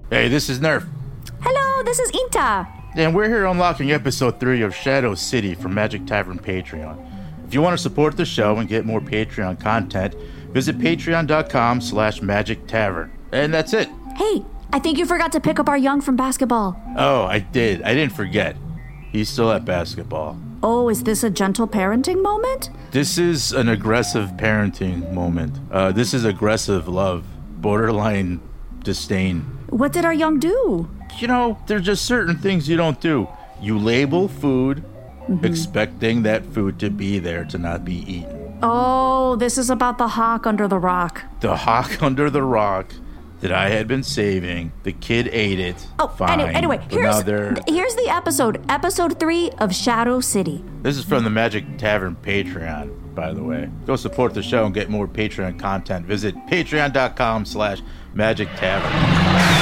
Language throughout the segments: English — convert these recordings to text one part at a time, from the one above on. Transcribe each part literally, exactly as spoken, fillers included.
Hey, this is Nerf. Hello, this is Inta. And we're here unlocking episode three of Shadow City from Magic Tavern Patreon. If you want to support the show and get more Patreon content, visit patreon.com slash magic tavern. And that's it. Hey, I think you forgot to pick up our young from basketball. Oh, I did. I didn't forget. He's still at basketball. Oh, is this a gentle parenting moment? This is an aggressive parenting moment. Uh, this is aggressive love, borderline disdain. What did our young do? You know, there's just certain things you don't do. You label food, mm-hmm. expecting that food to be there to not be eaten. Oh, this is about the hawk under the rock. The hawk under the rock that I had been saving. The kid ate it. Oh, fine. Anyway, anyway here's, they're... here's the episode. Episode three of Shadow City. This is from the Magic Tavern Patreon, by the way. Go support the show and get more Patreon content. Visit patreon.com slash magic tavern.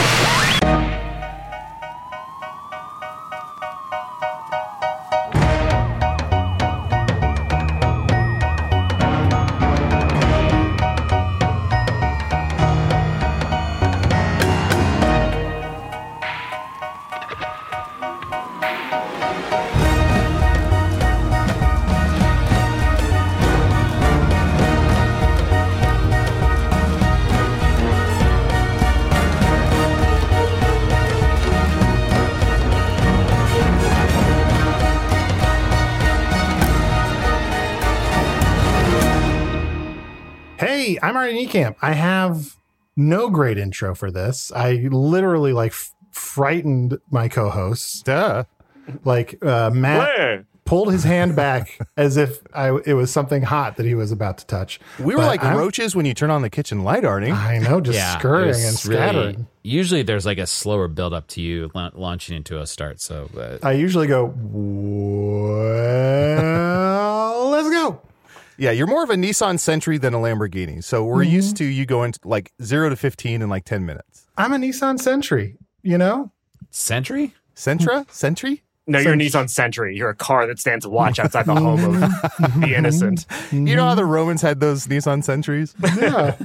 Hey, I'm Artie Niekamp. I have no great intro for this. I literally like f- frightened my co-hosts. Duh. Like uh, Matt Where? pulled his hand back as if I, it was something hot that he was about to touch. We were But like I'm- roaches when you turn on the kitchen light, Artie. I know, just Yeah, scurrying it was and scattering. really- usually there's like a slower build up to you la- launching into a start. So uh, I usually go, well, let's go. Yeah, you're more of a Nissan Sentra than a Lamborghini. So we're Mm-hmm. used to you going like zero to fifteen in like ten minutes. I'm a Nissan Sentra, you know? Sentry? Sentra? Sentry? No, you're a Nissan Sentra. You're a car that stands watch outside the home of the innocent. You know how the Romans had those Nissan Sentries? Yeah.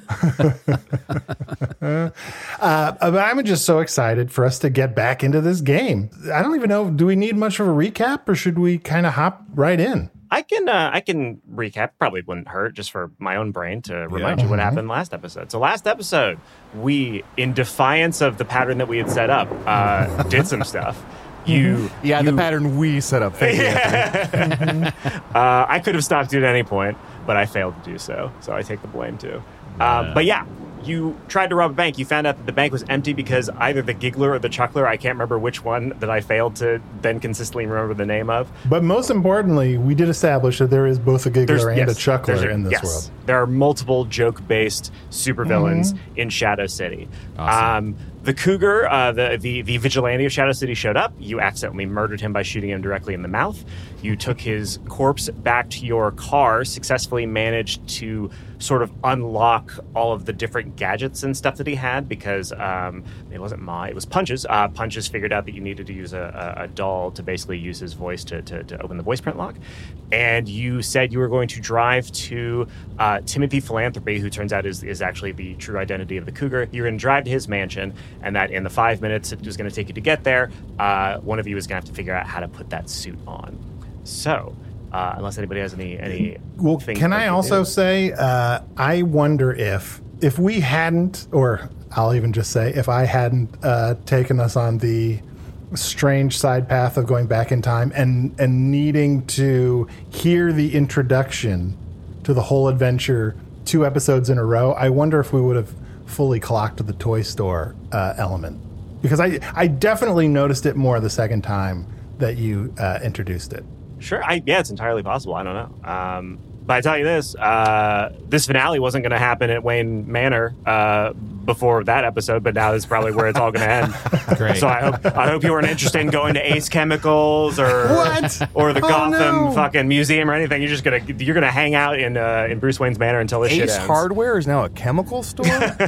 uh, but I'm just so excited for us to get back into this game. I don't even know, do we need much of a recap or should we kind of hop right in? I can uh, I can recap. Probably wouldn't hurt just for my own brain to remind you what happened last episode. So last episode, we, in defiance of the pattern that we had set up, uh, did some stuff. You, Yeah, you, the pattern we set up. Thank you, Anthony. uh, I could have stopped you at any point, but I failed to do so. So I take the blame too. Um, but yeah, you tried to rob a bank. You found out that the bank was empty because either the Giggler or the Chuckler, I can't remember which one that I failed to then consistently remember the name of. But most importantly, we did establish that there is both a giggler and yes, a chuckler there's in this yes. world. There are multiple joke-based supervillains in Shadow City. Awesome. Um, the Cougar, uh, the, the the vigilante of Shadow City, showed up. You accidentally murdered him by shooting him directly in the mouth. You took his corpse back to your car, successfully managed to sort of unlock all of the different gadgets and stuff that he had because um, it wasn't Ma, it was Punches. Uh, Punches figured out that you needed to use a, a, a doll to basically use his voice to, to, to open the voice print lock. And you said you were going to drive to uh, Timothy Philanthropy, who turns out is, is actually the true identity of the Cougar. You're going to drive to his mansion, and that in the five minutes it was going to take you to get there, uh, one of you is going to have to figure out how to put that suit on. So, uh, unless anybody has any any Well, things can they I can also do. say, uh, I wonder if if we hadn't, or I'll even just say, if I hadn't uh, taken us on the strange side path of going back in time and and needing to hear the introduction to the whole adventure two episodes in a row, I wonder if we would have fully clocked the toy store uh, element. Because I, I definitely noticed it more the second time that you uh, introduced it. Sure, I, yeah, it's entirely possible. I don't know. Um, but I tell you this, uh, this finale wasn't going to happen at Wayne Manor uh, before that episode, but now this is probably where it's all going to end. Great. So I hope I hope you weren't interested in going to Ace Chemicals or What? or the Oh, Gotham no. fucking museum or anything. You're just gonna you're gonna hang out in uh, in Bruce Wayne's Manor until this shit Ace ends. Hardware is now a chemical store?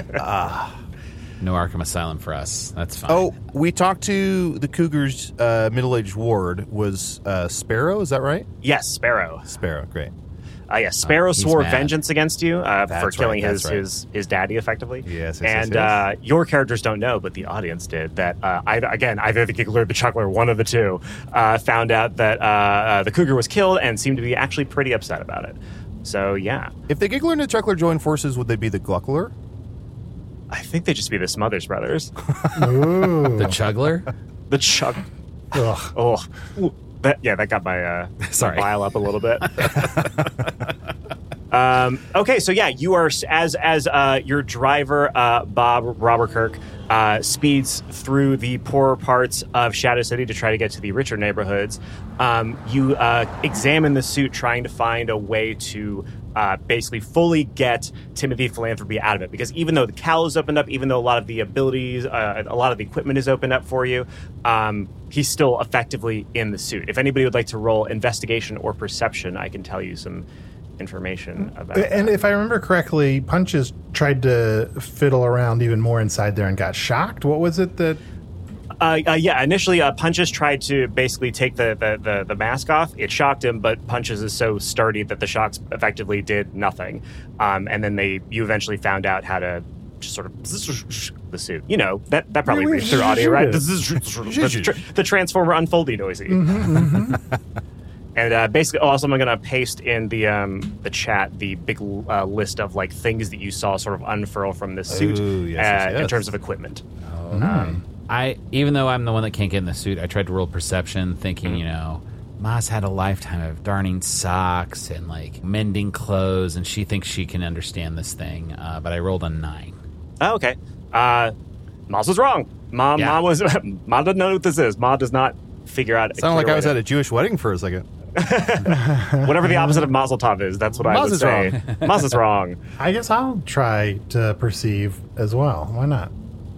No Arkham Asylum for us. That's fine. Oh, we talked to the Cougar's uh, middle-aged ward was uh, Sparrow, is that right? Yes, Sparrow. Sparrow, great. Uh, yeah, Sparrow he's swore mad. vengeance against you uh, for That's killing right, his, that's right. his his daddy, effectively. Yes, yes, and yes, yes. Uh, your characters don't know, but the audience did. That uh, either, again, either the Giggler or the Chuckler, one of the two, uh, found out that uh, uh, the Cougar was killed and seemed to be actually pretty upset about it. So yeah, If the Giggler and the Chuckler join forces, would they be the Gluckler? I think they'd just be the Smothers Brothers, Ooh. The Chuggler? the Chuck. Ugh. Oh, Ooh, that yeah, that got my uh, Sorry. my bile up a little bit. um, okay, so yeah, you are as as uh, your driver, uh, Bob Robertkirk, uh, speeds through the poorer parts of Shadow City to try to get to the richer neighborhoods. Um, you uh, examine the suit, trying to find a way to uh, basically fully get Timothy Philanthropy out of it. Because even though the cowl is opened up, even though a lot of the abilities, uh, a lot of the equipment is opened up for you, um, he's still effectively in the suit. If anybody would like to roll investigation or perception, I can tell you some information about it. And if I remember correctly, Punches tried to fiddle around even more inside there and got shocked. What was it that... Uh, uh, yeah, initially uh, Punches tried to basically take the, the, the, the mask off. It shocked him, but Punches is so sturdy that the shocks effectively did nothing. Um, and then they you eventually found out how to just sort of the suit. You know, that, that probably reads through audio, right? the, tra- the Transformer unfolding noisy. Mm-hmm, mm-hmm. And uh, basically, oh, also I'm going to paste in the um, the chat the big uh, list of like things that you saw sort of unfurl from this suit Ooh, yes, uh, yes, yes. in terms of equipment. Um, I even though I'm the one that can't get in the suit, I tried to roll perception, thinking, you know, Ma's had a lifetime of darning socks and like mending clothes, and she thinks she can understand this thing. Uh, but I rolled a nine. Oh, okay. Uh, Maz was wrong. Ma, Yeah. Ma was Ma doesn't know what this is. Ma does not figure out. Sounded like I was at a Jewish wedding for a second. whatever the opposite of Mazel Tov is. That's what I Maz would is say. wrong. Maz is wrong. I guess I'll try to perceive as well. Why not?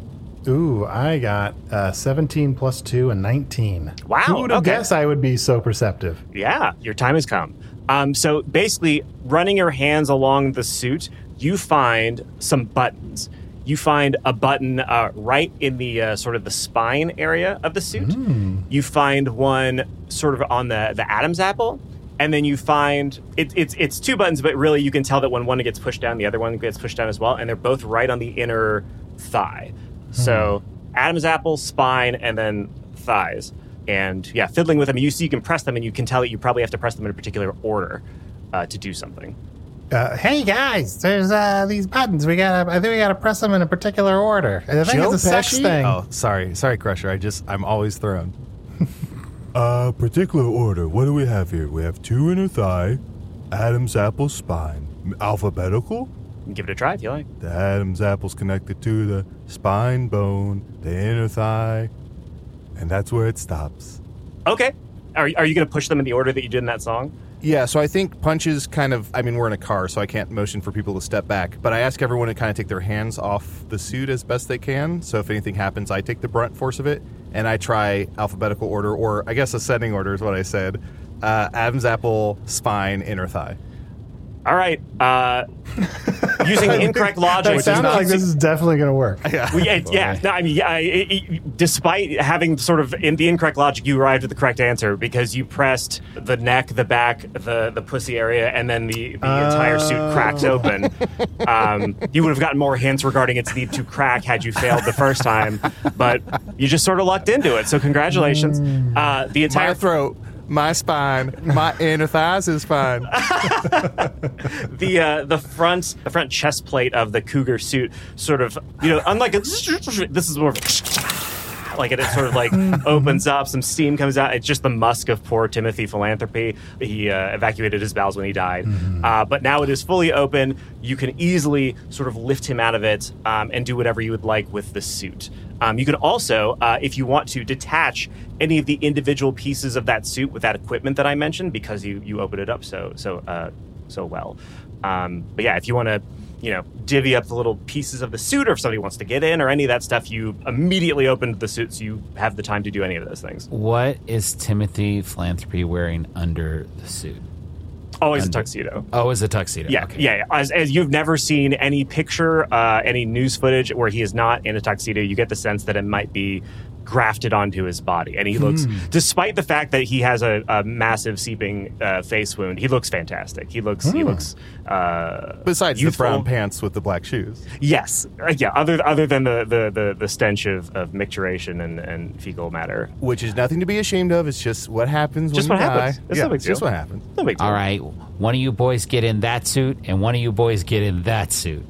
Ooh, I got uh, seventeen plus two and nineteen. Wow, Who would have okay. guessed I would be so perceptive? Yeah, your time has come. Um, so basically, running your hands along the suit, you find some buttons. You find a button uh, right in the uh, sort of the spine area of the suit. Mm. You find one sort of on the, the Adam's apple. And then you find it, it's it's two buttons, but really you can tell that when one gets pushed down, the other one gets pushed down as well. And they're both right on the inner thigh. So Adam's apple, spine, and then thighs. And yeah, fiddling with them, you see you can press them, and you can tell that you probably have to press them in a particular order uh, to do something. Uh, hey guys, there's uh, these buttons. We gotta. I think we gotta press them in a particular order. I think Joe it's a sex Pesci? thing. Oh, sorry. Sorry, Crusher. I just, I'm always thrown. Uh, particular order. What do we have here? We have two inner thigh, Adam's apple spine. Alphabetical? You can give it a try if you like. The Adam's apple's connected to the spine bone, the inner thigh, and that's where it stops. Okay. Are, are you going to push them in the order that you did in that song? Yeah, so I think Punches kind of, I mean, we're in a car, so I can't motion for people to step back, but I ask everyone to kind of take their hands off the suit as best they can, so if anything happens, I take the brunt force of it, and I try alphabetical order, or I guess ascending order is what I said. Uh, Adam's apple, spine, inner thigh. All right. Uh, using incorrect logic, That which is sounded not like this is definitely going to work. Well, yeah, yeah. No, I mean, yeah, it, it, despite having sort of in the incorrect logic, you arrived at the correct answer because you pressed the neck, the back, the the pussy area, and then the, the uh, entire suit cracks open. Um, you would have gotten more hints regarding its need to crack had you failed the first time, but you just sort of lucked into it. So congratulations. Uh, the entire My throat, my spine, my inner thighs is fine. the uh, the front the front chest plate of the cougar suit sort of, you know, unlike a, this is more of, like it, it sort of like opens up, some steam comes out. It's just the musk of poor Timothy Philanthropy. He uh, evacuated his bowels when he died, mm-hmm. uh, but now it is fully open. You can easily sort of lift him out of it um, and do whatever you would like with the suit. Um, you can also, uh, if you want to, detach any of the individual pieces of that suit with that equipment that I mentioned, because you you opened it up so so uh, so well. Um, but yeah, if you want to, you know, divvy up the little pieces of the suit, or if somebody wants to get in, or any of that stuff, you immediately opened the suit, so you have the time to do any of those things. What is Timothy Philanthropy wearing under the suit? Always under, a tuxedo. Oh, it's a tuxedo. Yeah, okay. yeah. As, as you've never seen any picture, uh, any news footage where he is not in a tuxedo, you get the sense that it might be grafted onto his body. And he looks, Hmm. despite the fact that he has a, a massive seeping uh, face wound, he looks fantastic. He looks, he Hmm. looks, uh, Besides youthful. the brown pants with the black shoes. Yes. Uh, yeah. Other other than the, the, the, the stench of, of micturation and, and fecal matter. Which is nothing to be ashamed of. It's just what happens Just when what you happens. die. It's yeah, no big it's just deal. what happens. No big deal. All right, one of you boys get in that suit, and one of you boys get in that suit.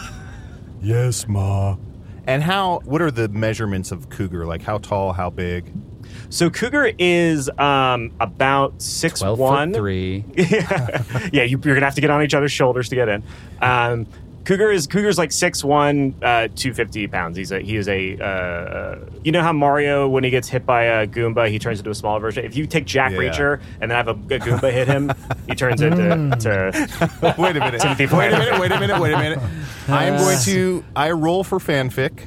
Yes, Ma. And how? What are the measurements of Cougar? Like how tall, how big? So Cougar is um, about six Twelve one. foot three. Yeah, you, you're gonna have to get on each other's shoulders to get in. Um, Cougar is Cougar's like six one, uh, two fifty pounds. He's a he is a uh, you know how Mario, when he gets hit by a Goomba, he turns into a smaller version. If you take Jack Yeah. Reacher and then have a, a Goomba hit him, he turns into to, Wait a minute. Timothy wait a Flanagan. minute. Wait a minute. Wait a minute. I am going to. I roll for fanfic.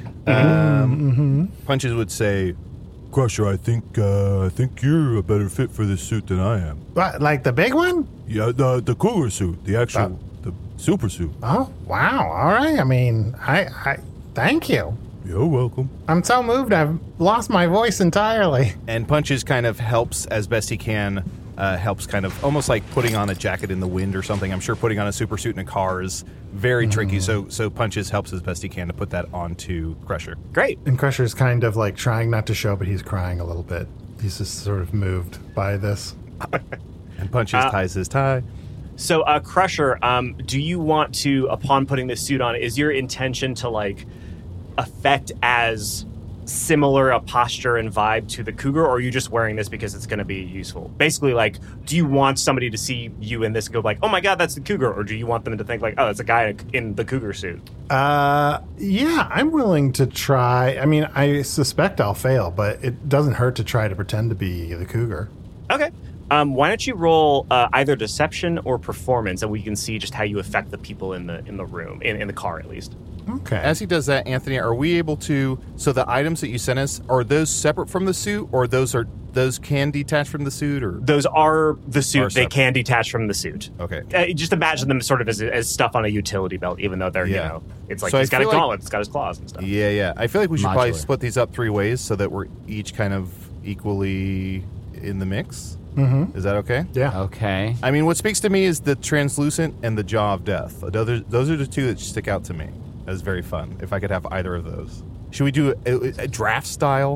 Um, Punches would say, Crusher, I think uh, I think you're a better fit for this suit than I am. What, like the big one? Yeah, the the cougar suit, the actual, the super suit. Oh, wow. All right. I mean, I, I thank you. You're welcome. I'm so moved. I've lost my voice entirely. and Punches kind of helps as best he can. Uh, helps kind of almost like putting on a jacket in the wind or something. I'm sure putting on a super suit in a car is very tricky. So so Punches helps as best he can to put that onto Crusher. Great. And Crusher's kind of like trying not to show, but he's crying a little bit. He's just sort of moved by this. And Punches Uh, ties his tie. So, uh, Crusher, um, do you want to, upon putting this suit on, is your intention to like affect as similar a posture and vibe to the Cougar, or are you just wearing this because it's going to be useful? Basically, like, do you want somebody to see you in this and go like, oh my god, that's the Cougar, or do you want them to think like, oh, it's a guy in the Cougar suit? Uh, yeah, I'm willing to try. I mean, I suspect I'll fail, but it doesn't hurt to try to pretend to be the Cougar. Okay. Um, why don't you roll uh, either deception or performance, and we can see just how you affect the people in the in the room, in, in the car at least. Okay. As he does that, Anthony, are we able to? So the items that you sent us, are those separate from the suit, or those are those can detach from the suit, or Those are the suit. Are they separate. can detach from the suit. okay? Uh, just imagine them sort of as, as stuff on a utility belt, even though they're, Yeah. you know, it's like So he's I got a feel like- gauntlet, it's got his claws and stuff. Yeah, yeah. I feel like we should probably Modular. split these up three ways so that we're each kind of equally in the mix. Mm-hmm. Is that okay? Yeah. Okay. I mean, what speaks to me is the translucent and the jaw of death. Those, those are the two that stick out to me as very fun. If I could have either of those, should we do a, a draft style?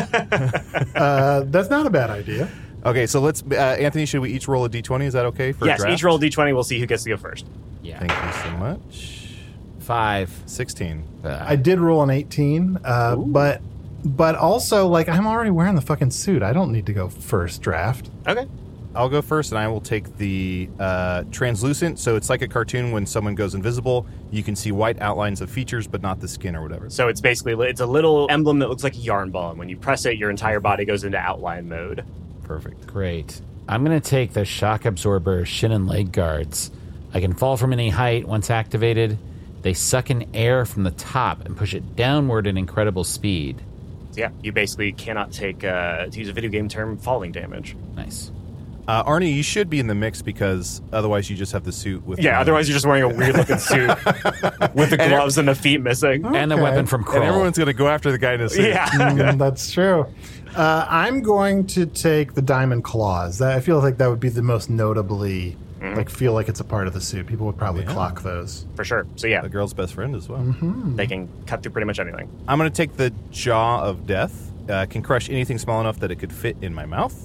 Uh, that's not a bad idea. Okay, so let's. Uh, Anthony, should we each roll a d twenty? Is that okay for Yes, a draft? each roll d twenty, we'll see who gets to go first. Yeah. Thank you so much. Five. Sixteen. Uh, I did roll an eighteen, uh, but but also like I'm already wearing the fucking suit. I don't need to go first draft. Okay. I'll go first, and I will take the uh, translucent. So it's like a cartoon when someone goes invisible. You can see white outlines of features, but not the skin or whatever. So it's basically, it's a little emblem that looks like a yarn ball, and when you press it, your entire body goes into outline mode. Perfect. Great. I'm going to take the shock absorber shin and leg guards. I can fall from any height once activated. They suck in air from the top and push it downward at incredible speed. So yeah, you basically cannot take, uh, to use a video game term, falling damage. Nice. Uh, Arnie, you should be in the mix because otherwise you just have the suit with. Yeah, the- otherwise you're just wearing a weird looking suit with the gloves and the feet missing. And the Okay. weapon from Kroll. And everyone's going to go after the guy in the suit. Yeah. Mm, that's true. Uh, I'm going to take the diamond claws. That, I feel like that would be the most notably, like, feel like it's a part of the suit. People would probably clock those. For sure. So yeah, The girl's best friend as well. Mm-hmm. they can cut through pretty much anything. I'm going to take the jaw of death. Uh, can crush anything small enough that it could fit in my mouth.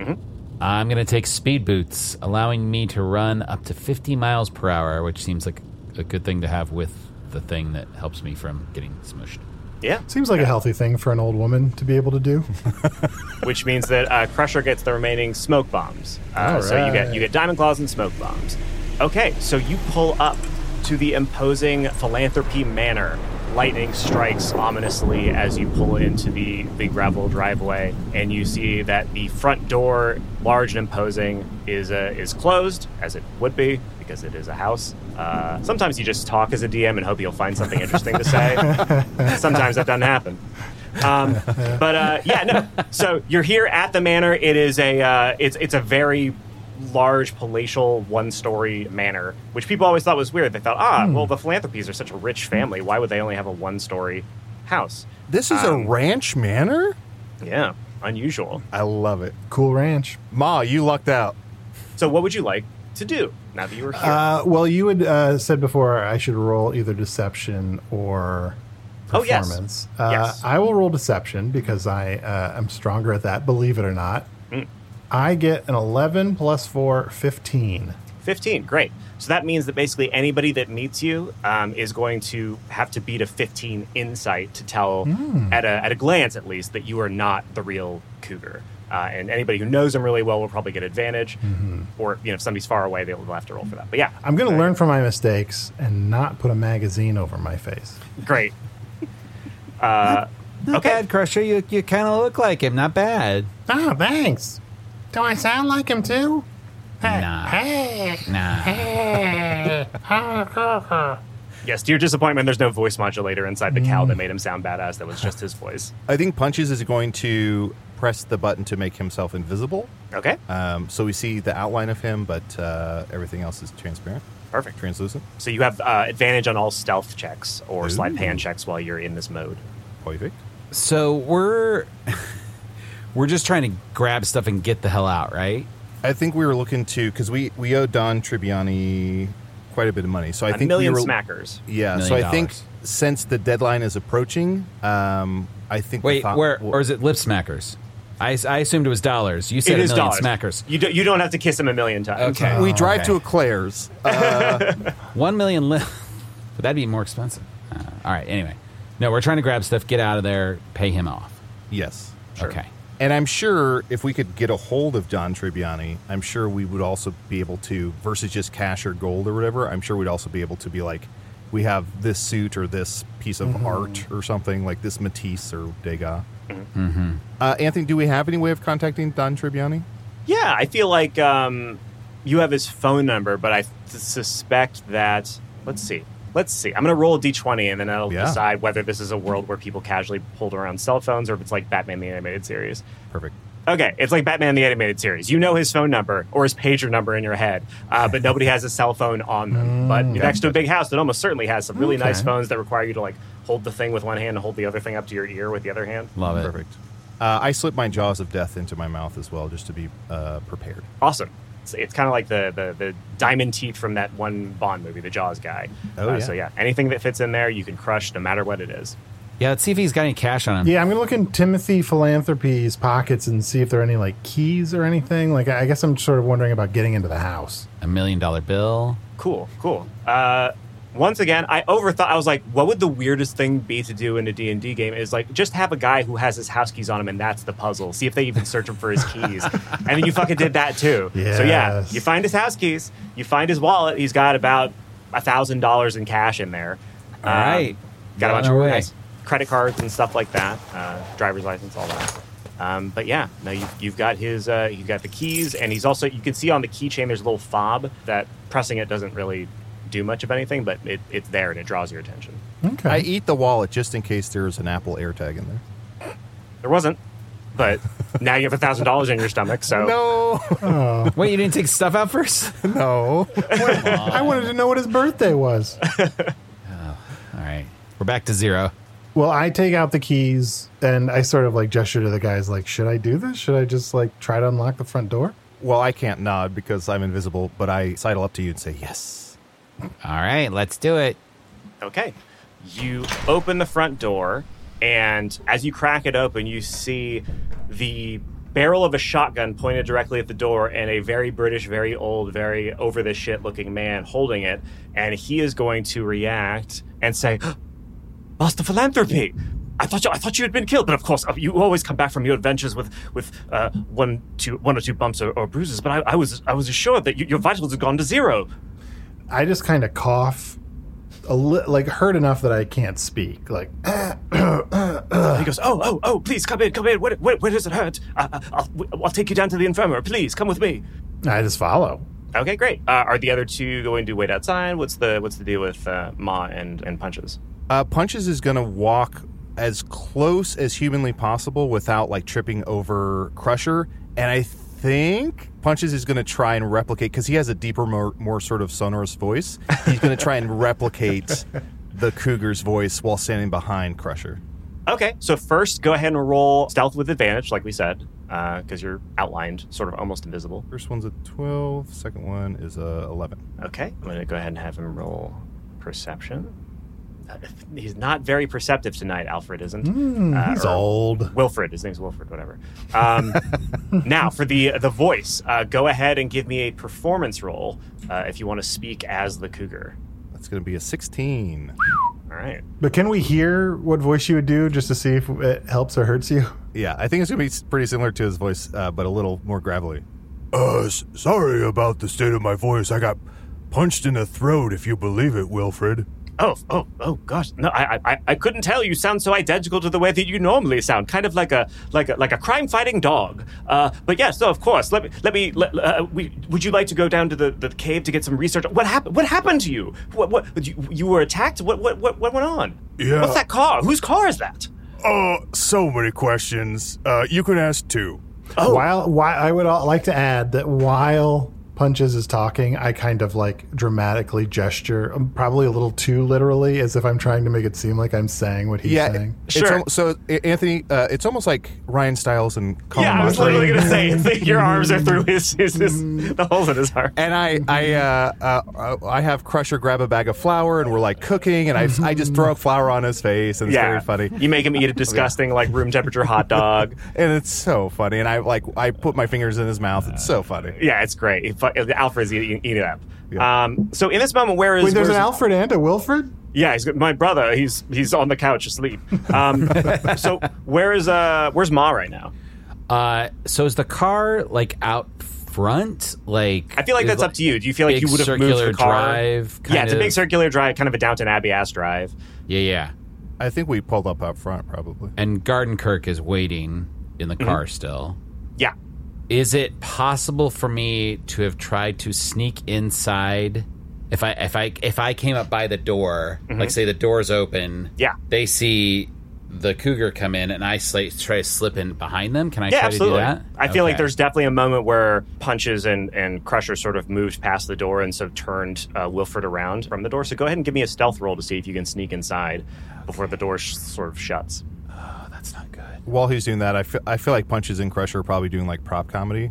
I'm going to take speed boots, allowing me to run up to fifty miles per hour, which seems like a good thing to have with the thing that helps me from getting smushed. Yeah. Seems like a healthy thing for an old woman to be able to do. Which means that uh, Crusher gets the remaining smoke bombs. Uh, All So you get right. you get diamond claws and smoke bombs. Okay, so you pull up to the imposing Philanthropy Manor. Lightning strikes ominously as you pull into the, the gravel driveway, and you see that the front door, large and imposing, is uh, is closed, as it would be, because it is a house. Uh, sometimes you just talk as a D M and hope you'll find something interesting to say. Sometimes that doesn't happen. Um, but uh, yeah, no. So you're here at the manor. It is a uh, it's it's a very large palatial one-story manor, which people always thought was weird. They thought, ah, well, the Philanthropies are such a rich family. Why would they only have a one-story house? This is Um, a ranch manor? Yeah, unusual. I love it. Cool ranch. Ma, you lucked out. So what would you like to do now that you were here? Uh, well, you had uh, said before I should roll either deception or Oh, yes. performance. Uh, Yes. I will roll deception because I uh, am stronger at that, believe it or not. Mm. I get an eleven plus four, fifteen. fifteen, great. So that means that basically anybody that meets you um, is going to have to beat a fifteen insight to tell, Mm. at, a, at a glance at least, that you are not the real cougar. Uh, and anybody who knows him really well will probably get advantage. Mm-hmm. Or, you know, if somebody's far away, they'll have to roll for that. But yeah. I'm going to uh, learn from my mistakes and not put a magazine over my face. Great. Uh, Not okay. bad, Crusher. You you kind of look like him. Not bad. Oh, thanks. Do I sound like him too? Nah. Hey. Nah. Yes, to your disappointment, there's no voice modulator inside the cow that made him sound badass. That was just his voice. I think Punches is going to press the button to make himself invisible. Okay, Um, so we see the outline of him, but uh, everything else is transparent, perfect. translucent. So you have uh, advantage on all stealth checks or sleight of Ooh. hand checks while you're in this mode. Perfect. So we're we're just trying to grab stuff and get the hell out, right? I think we were looking to, because we, we owe Don Tribbiani quite a bit of money. So I A think million we were, smackers. Yeah, Million so I think dollars. since the deadline is approaching, um, I think the Wait, thought- where well, or is it lip smackers? I, I assumed it was dollars. You said It a is million dollars. smackers. You, do, you don't have to kiss him a million times. Okay. we Oh, drive okay. to Eclairs. Uh, One million lip. But that'd be more expensive. Uh, all right. Anyway, no, we're trying to grab stuff, get out of there, pay him off. yes. Okay. And I'm sure if we could get a hold of Don Tribbiani, I'm sure we would also be able to, versus just cash or gold or whatever, I'm sure we'd also be able to be like, we have this suit or this piece of art or something, like this Matisse or Degas. Mm-hmm. Uh, Anthony, do we have any way of contacting Don Tribbiani? Yeah, I feel like um, you have his phone number, but I th- suspect that. Let's see. Let's see. I'm going to roll a d twenty, and then I'll Yeah. decide whether this is a world where people casually hold around cell phones or if it's like Batman the Animated Series. Perfect. Okay, it's like Batman the Animated Series. You know his phone number or his pager number in your head, uh, but nobody has a cell phone on them. But next to a big house that almost certainly has some really Okay. nice phones that require you to like hold the thing with one hand and hold the other thing up to your ear with the other hand. Love it. Perfect. Uh, I slip my jaws of death into my mouth as well, just to be uh, prepared. Awesome. It's, it's kind of like the, the the diamond teeth from that one Bond movie, the Jaws guy. Oh, Uh, yeah. So yeah, anything that fits in there, you can crush no matter what it is. Yeah, let's see if he's got any cash on him. Yeah, I'm gonna look in Timothy Philanthropy's pockets and see if there are any like keys or anything. Like, I guess I'm sort of wondering about getting into the house. A million dollar bill. Cool, cool. Uh, once again, I overthought. I was like, what would the weirdest thing be to do in a D and D game? Is like just have a guy who has his house keys on him, and that's the puzzle. See if they even search him for his keys. And then you fucking did that too. So yeah, Yes. you find his house keys, you find his wallet. He's got about a thousand dollars in cash in there. All right. Got a Well bunch on of our way. nice credit cards and stuff like that, uh, driver's license, all that. Um, but yeah, no, you've, you've got his, uh, you've got the keys, and he's also, you can see on the keychain there's a little fob that pressing it doesn't really do much of anything, but it, it's there and it draws your attention. Okay. I eat the wallet just in case there's an Apple AirTag in there. There wasn't, but now you have a thousand dollars in your stomach, so No, Wait, you didn't take stuff out first? no. I wanted to know what his birthday was. All right. We're back to zero. Well, I take out the keys and I sort of like gesture to the guys, like, should I do this? Should I just like try to unlock the front door? Well, I can't nod because I'm invisible, but I sidle up to you and say yes. All right, let's do it. Okay. You open the front door, and as you crack it open, you see the barrel of a shotgun pointed directly at the door and a very British, very old, very over the shit looking man holding it. And he is going to react and say, Master Philanthropy! I thought you, I thought you had been killed, but of course you always come back from your adventures with with uh, one, two, one or two bumps or, or bruises. But I, I was I was assured that you, your vitals had gone to zero. I just kind of cough, a li- like hurt enough that I can't speak. Like, He goes, oh, oh, oh, please come in, come in. Where, where, where does it hurt? Uh, I'll, I'll take you down to the infirmary. Please come with me. I just follow. Okay, great. Uh, are the other two going to wait outside? What's the what's the deal with uh, Ma and, and Punches? Uh, Punches is going to walk as close as humanly possible without like tripping over Crusher, and I think Punches is going to try and replicate, because he has a deeper, more, more sort of sonorous voice. He's going to try and replicate the Cougar's voice while standing behind Crusher. Okay, so first, go ahead and roll stealth with advantage, like we said, because uh, you're outlined, sort of almost invisible. First one's a twelve. Second one is a eleven. Okay, I'm going to go ahead and have him roll perception. Uh, he's not very perceptive tonight, Alfred isn't. Mm, uh, he's old. Wilfred, his name's Wilfred, whatever. Um, now, for the the voice, uh, go ahead and give me a performance roll uh, if you want to speak as the cougar. That's going to be a sixteen. All right. But can we hear what voice you would do just to see if it helps or hurts you? Yeah, I think it's going to be pretty similar to his voice, uh, but a little more gravelly. Uh, s- sorry about the state of my voice. I got punched in the throat, if you believe it, Wilfred. Oh, oh, oh, gosh! No, I, I, I couldn't tell. You sound so identical to the way that you normally sound, kind of like a, like a, like a crime-fighting dog. Uh, but yes, no, of course. Let me, let me. Let, uh, we, would you like to go down to the, the cave to get some research? What happened? What happened to you? What, what? You, you were attacked? What, what, what, what went on? Yeah. What's that car? Whose car is that? Oh, so many questions. Uh, you can ask two. Oh. While, while I would al- like to add that while Punches is talking, I kind of like dramatically gesture, um, probably a little too literally, as if I'm trying to make it seem like I'm saying what he's yeah, saying. it's Sure. al- so, I- Anthony, uh, it's almost like Ryan Stiles and Colin Yeah, I was Mosley. literally going to say, it's like your arms are through his, his, his the holes in his heart. And I, I, uh, uh, I have Crusher grab a bag of flour, and we're like cooking, and I, I just throw flour on his face, and it's Yeah, very funny. You make him eat a disgusting, like room temperature hot dog. And it's so funny. And I like, I put my fingers in his mouth. It's so funny. Yeah, it's great. He fu- Alfred's eating, eating it up. Yeah. Um, so in this moment, where is Wait, there's an where's- Alfred and a Wilfred? Yeah, he's got- my brother. He's he's on the couch asleep. Um, so where is uh where's Ma right now? Uh, so is the car like out front? Like I feel like is that's like up to you. Do you feel like big you would have moved circular the car? drive? Yeah, it's a kind big of? circular drive, kind of a Downton Abbey-ass drive. Yeah, yeah. I think we pulled up out front, probably. And Garden Kirk is waiting in the Mm-hmm. car still. Yeah. Is it possible for me to have tried to sneak inside? If I if I if I came up by the door, like say the door's open, Yeah. they see the cougar come in, and I sli- try to slip in behind them. Can I Yeah, try absolutely. to do that? I feel like Okay. there's definitely a moment where Punches and, and Crusher sort of moved past the door and so turned uh, Wilfred around from the door. So go ahead and give me a stealth roll to see if you can sneak inside before the door sh- sort of shuts. Oh, that's not good. While he's doing that, I feel, I feel like Punches and Crusher are probably doing like prop comedy.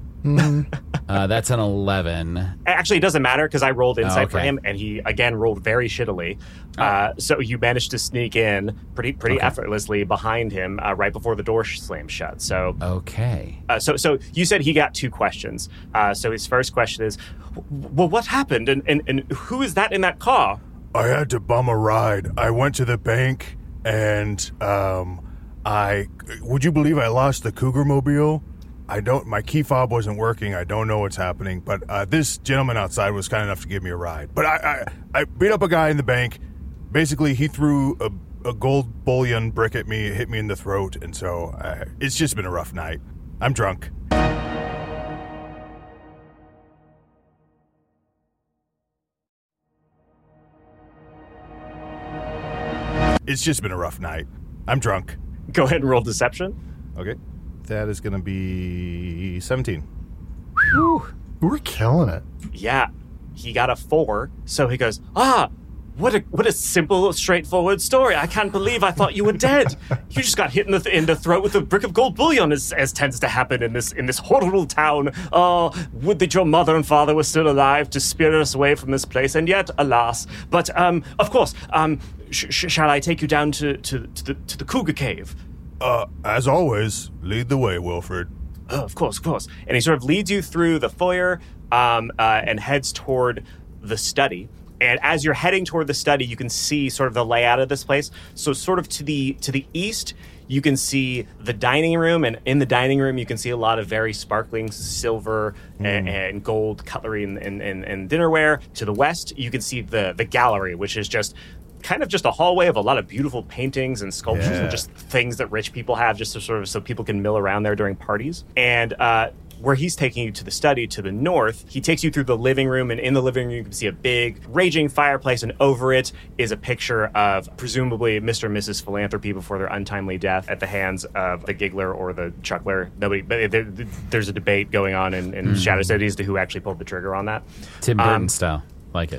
Uh, that's an eleven. Actually, it doesn't matter because I rolled insight Oh, for okay. him, and he again rolled very shittily. Uh, so you managed to sneak in pretty pretty Okay. effortlessly behind him uh, right before the door sh- slammed shut. So, Okay. uh, so so you said he got two questions. Uh, so his first question is, "W- well, what happened, and, and and who is that in that car? I had to bum a ride. I went to the bank and um I would you believe I lost the Cougar Mobile? I don't my key fob wasn't working. I don't know what's happening, but uh, this gentleman outside was kind enough to give me a ride. But I I, I beat up a guy in the bank. Basically, he threw a, a gold bullion brick at me, hit me in the throat, and so uh, it's just been a rough night. I'm drunk. It's just been a rough night. I'm drunk. Go ahead and roll deception." Okay. That is going to be seventeen. We're killing it. Yeah, he got a four. So he goes, ah, what a what a simple, straightforward story. I can't believe I thought you were dead. You just got hit in the th- in the throat with a brick of gold bullion, as, as tends to happen in this in this horrible town. Oh, would that your mother and father were still alive to spirit us away from this place. And yet, alas. But um, of course, um, sh- sh- shall I take you down to to, to the to the Cougar Cave? Uh, as always, lead the way, Wilfred. Oh, of course, of course. And he sort of leads you through the foyer um, uh, and heads toward the study. And as you're heading toward the study, you can see sort of the layout of this place. So sort of to the to the east, you can see the dining room. And in the dining room, you can see a lot of very sparkling silver and, and gold cutlery and, and, and, and dinnerware. To the west, you can see the, the gallery, which is just kind of just a hallway of a lot of beautiful paintings and sculptures Yeah. and just things that rich people have just to sort of so people can mill around there during parties. And uh, where he's taking you to the study to the north, he takes you through the living room, and in the living room you can see a big raging fireplace, and over it is a picture of presumably Mister and Missus Philanthropy before their untimely death at the hands of the Giggler or the Chuckler. Nobody, but there, there's a debate going on in, in Shadow City as to who actually pulled the trigger on that. Tim Burton Um, style. Like it. Yeah.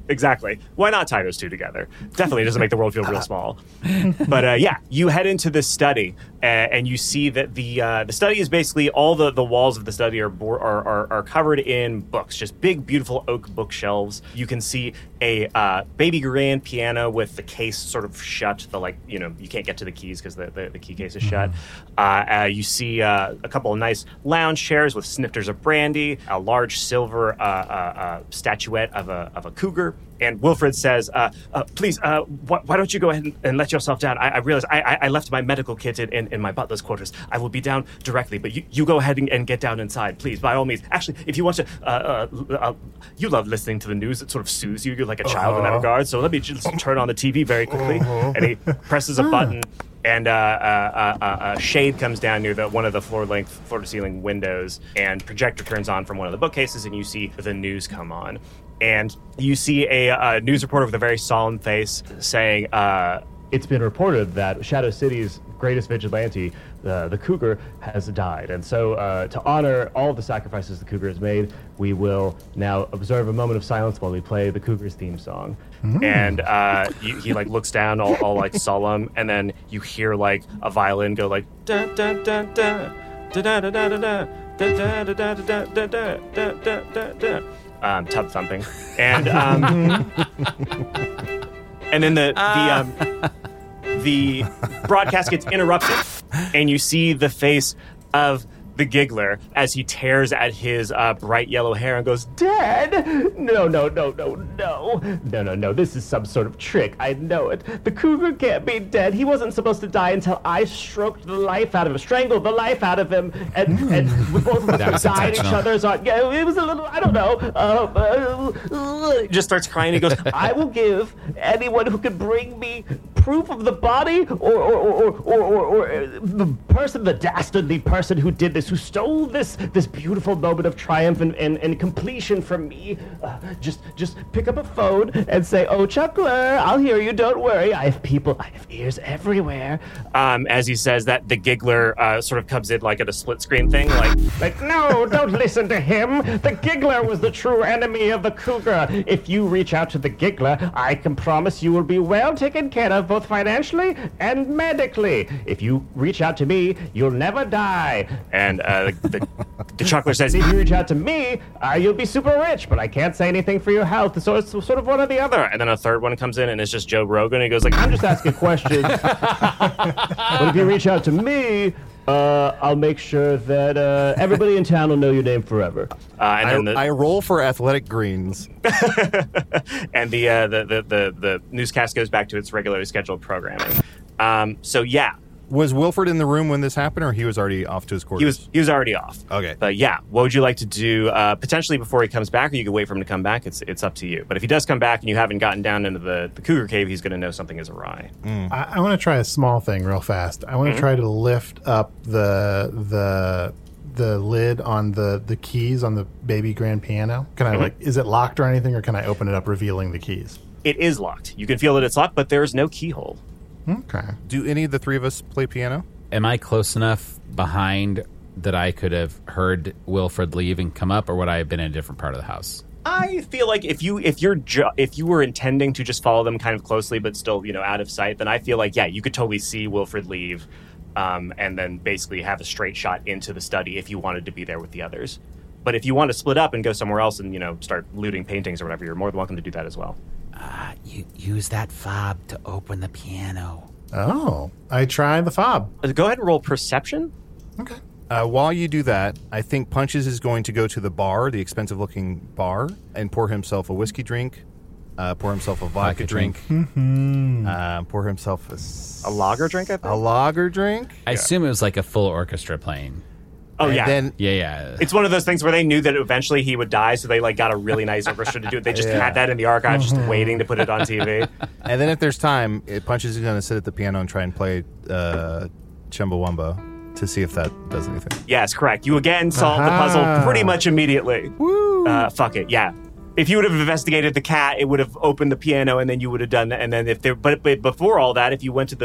Exactly. Why not tie those two together? Definitely doesn't make the world feel real small. But uh, yeah, you head into this study, uh, and you see that the uh, the study is basically all the, the walls of the study are, bo- are are are covered in books, just big, beautiful oak bookshelves. You can see a uh, baby grand piano with the case sort of shut. The like, you know, you can't get to the keys because the, the, the key case is shut. Uh, uh, you see uh, a couple of nice lounge chairs with snifters of brandy, a large silver uh, uh, uh, statuette of a of a cougar. And Wilfred says, uh, uh, please, uh, wh- why don't you go ahead and, and let yourself down? I, I realize I, I, I left my medical kit in, in, in my butler's quarters. I will be down directly, but you, you go ahead and, and get down inside, please, by all means. Actually, if you want to, uh, uh, uh, you love listening to the news. It sort of soothes you. You're like a child uh-huh. in that regard. So let me just turn on the T V very quickly. Uh-huh. And he presses a button. And uh, uh, uh, uh, shade comes down near the, one of the floor-length, floor-to-ceiling windows, and projector turns on from one of the bookcases, and you see the news come on. And you see a, a news reporter with a very solemn face saying, uh, it's been reported that Shadow City's greatest vigilante, uh, the Cougar, has died. And so uh, to honor all of the sacrifices the Cougar has made, we will now observe a moment of silence while we play the Cougar's theme song. Mm. And uh, you, he like looks down all, all like solemn, and then you hear like a violin go like da da da da da da da da da da da da da da da da da da da um, tub thumping, and um, and then the the um, the broadcast gets interrupted, and you see the face of the giggler as he tears at his uh, bright yellow hair and goes, Dead? No, no, no, no, no. No, no, no. This is some sort of trick. I know it. The cougar can't be dead. He wasn't supposed to die until I stroked the life out of him, strangled the life out of him, and, and we both of us died each other's on. Yeah, it was a little, I don't know. Uh, uh, he just starts crying. He goes, I will give anyone who can bring me proof of the body or, or, or, or, or, or the person, the dastardly person who did this, who stole this this beautiful moment of triumph and, and, and completion from me. Uh, just just pick up a phone and say, oh, Chuckler, I'll hear you, don't worry. I have people, I have ears everywhere. Um, as he says that, the giggler uh, sort of comes in like at a split screen thing, like, like, no, don't listen to him. The giggler was the true enemy of the cougar. If you reach out to the giggler, I can promise you will be well taken care of, both financially and medically. If you reach out to me, you'll never die. And uh, the, the, the Chuckler says, if you reach out to me, uh, you'll be super rich, but I can't say anything for your health, so it's sort of one or the other. And then a third one comes in, and it's just Joe Rogan, and he goes like, I'm just asking questions. But if you reach out to me, uh, I'll make sure that uh, everybody in town will know your name forever. Uh, and I, then the, I roll for athletic greens. and the, uh, the, the, the, the newscast goes back to its regularly scheduled programming. Um, so, yeah. Was Wilfred in the room when this happened, or he was already off to his quarters? He was he was already off. Okay. But yeah, what would you like to do uh, potentially before he comes back, or you could wait for him to come back? It's it's up to you. But if he does come back and you haven't gotten down into the, the cougar cave, he's going to know something is awry. Mm. I, I want to try a small thing real fast. I want to mm-hmm. try to lift up the the the lid on the, the keys on the baby grand piano. Can I mm-hmm. like? Is it locked or anything, or can I open it up, revealing the keys? It is locked. You can feel that it's locked, but there is no keyhole. Okay. Do any of the three of us play piano? Am I close enough behind that I could have heard Wilfred leave and come up, or would I have been in a different part of the house? I feel like if you if you're ju- if you were intending to just follow them kind of closely, but still, you know, out of sight, then I feel like yeah, you could totally see Wilfred leave, um, and then basically have a straight shot into the study if you wanted to be there with the others. But if you want to split up and go somewhere else and, you know, start looting paintings or whatever, you're more than welcome to do that as well. Uh, you use that fob to open the piano. Oh, I try the fob. Go ahead and roll perception. Okay. Uh, while you do that, I think Punches is going to go to the bar, the expensive-looking bar, and pour himself a whiskey drink, uh, pour himself a vodka, vodka drink, drink. Mm-hmm. uh, pour himself a, a lager drink, I think? A lager drink? I yeah. assume it was like a full orchestra playing. Oh, and yeah. Then, yeah, yeah. It's one of those things where they knew that eventually he would die, so they like got a really nice orchestra to do it. They just yeah. had that in the archives, just waiting to put it on T V. And then if there's time, it Punches is going to sit at the piano and try and play uh, Chumbawamba to see if that does anything. Yes, correct. You again solve uh-huh. the puzzle pretty much immediately. Woo! Uh, fuck it, yeah. If you would have investigated the cat, it would have opened the piano, and then you would have done that. And then if there, but, but before all that, if you went to the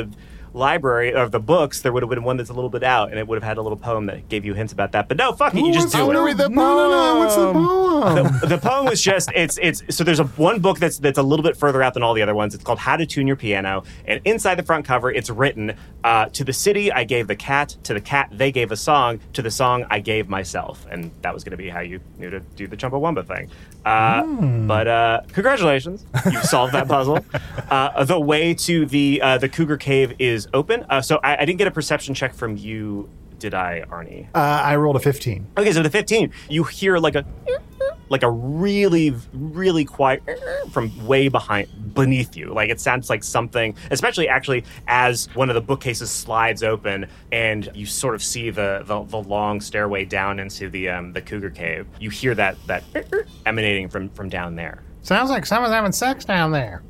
library of the books, there would have been one that's a little bit out, and it would have had a little poem that gave you hints about that. But no, fuck it, you just do it. Read the poem. No, no, no, what's the poem? The, the poem was just it's it's so there's a one book that's that's a little bit further out than all the other ones. It's called How to Tune Your Piano, and inside the front cover, it's written, uh, "To the city I gave the cat, to the cat they gave a song, to the song I gave myself," and that was going to be how you knew to do the Chumbawamba thing. Uh, mm. But uh, congratulations, you solved that puzzle. Uh, the way to the uh, the Cougar Cave is open. Uh, so I, I didn't get a perception check from you, did I, Arnie? Uh, I rolled a fifteen. Okay, so the fifteen, you hear like a like a really, really quiet from way behind, beneath you. Like it sounds like something, especially actually as one of the bookcases slides open and you sort of see the the, the long stairway down into the um, the Cougar Cave. You hear that that emanating from from down there. Sounds like someone's having sex down there.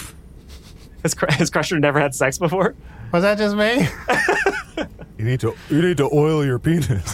Has, has Crusher never had sex before? Was that just me? You need to you need to oil your penis.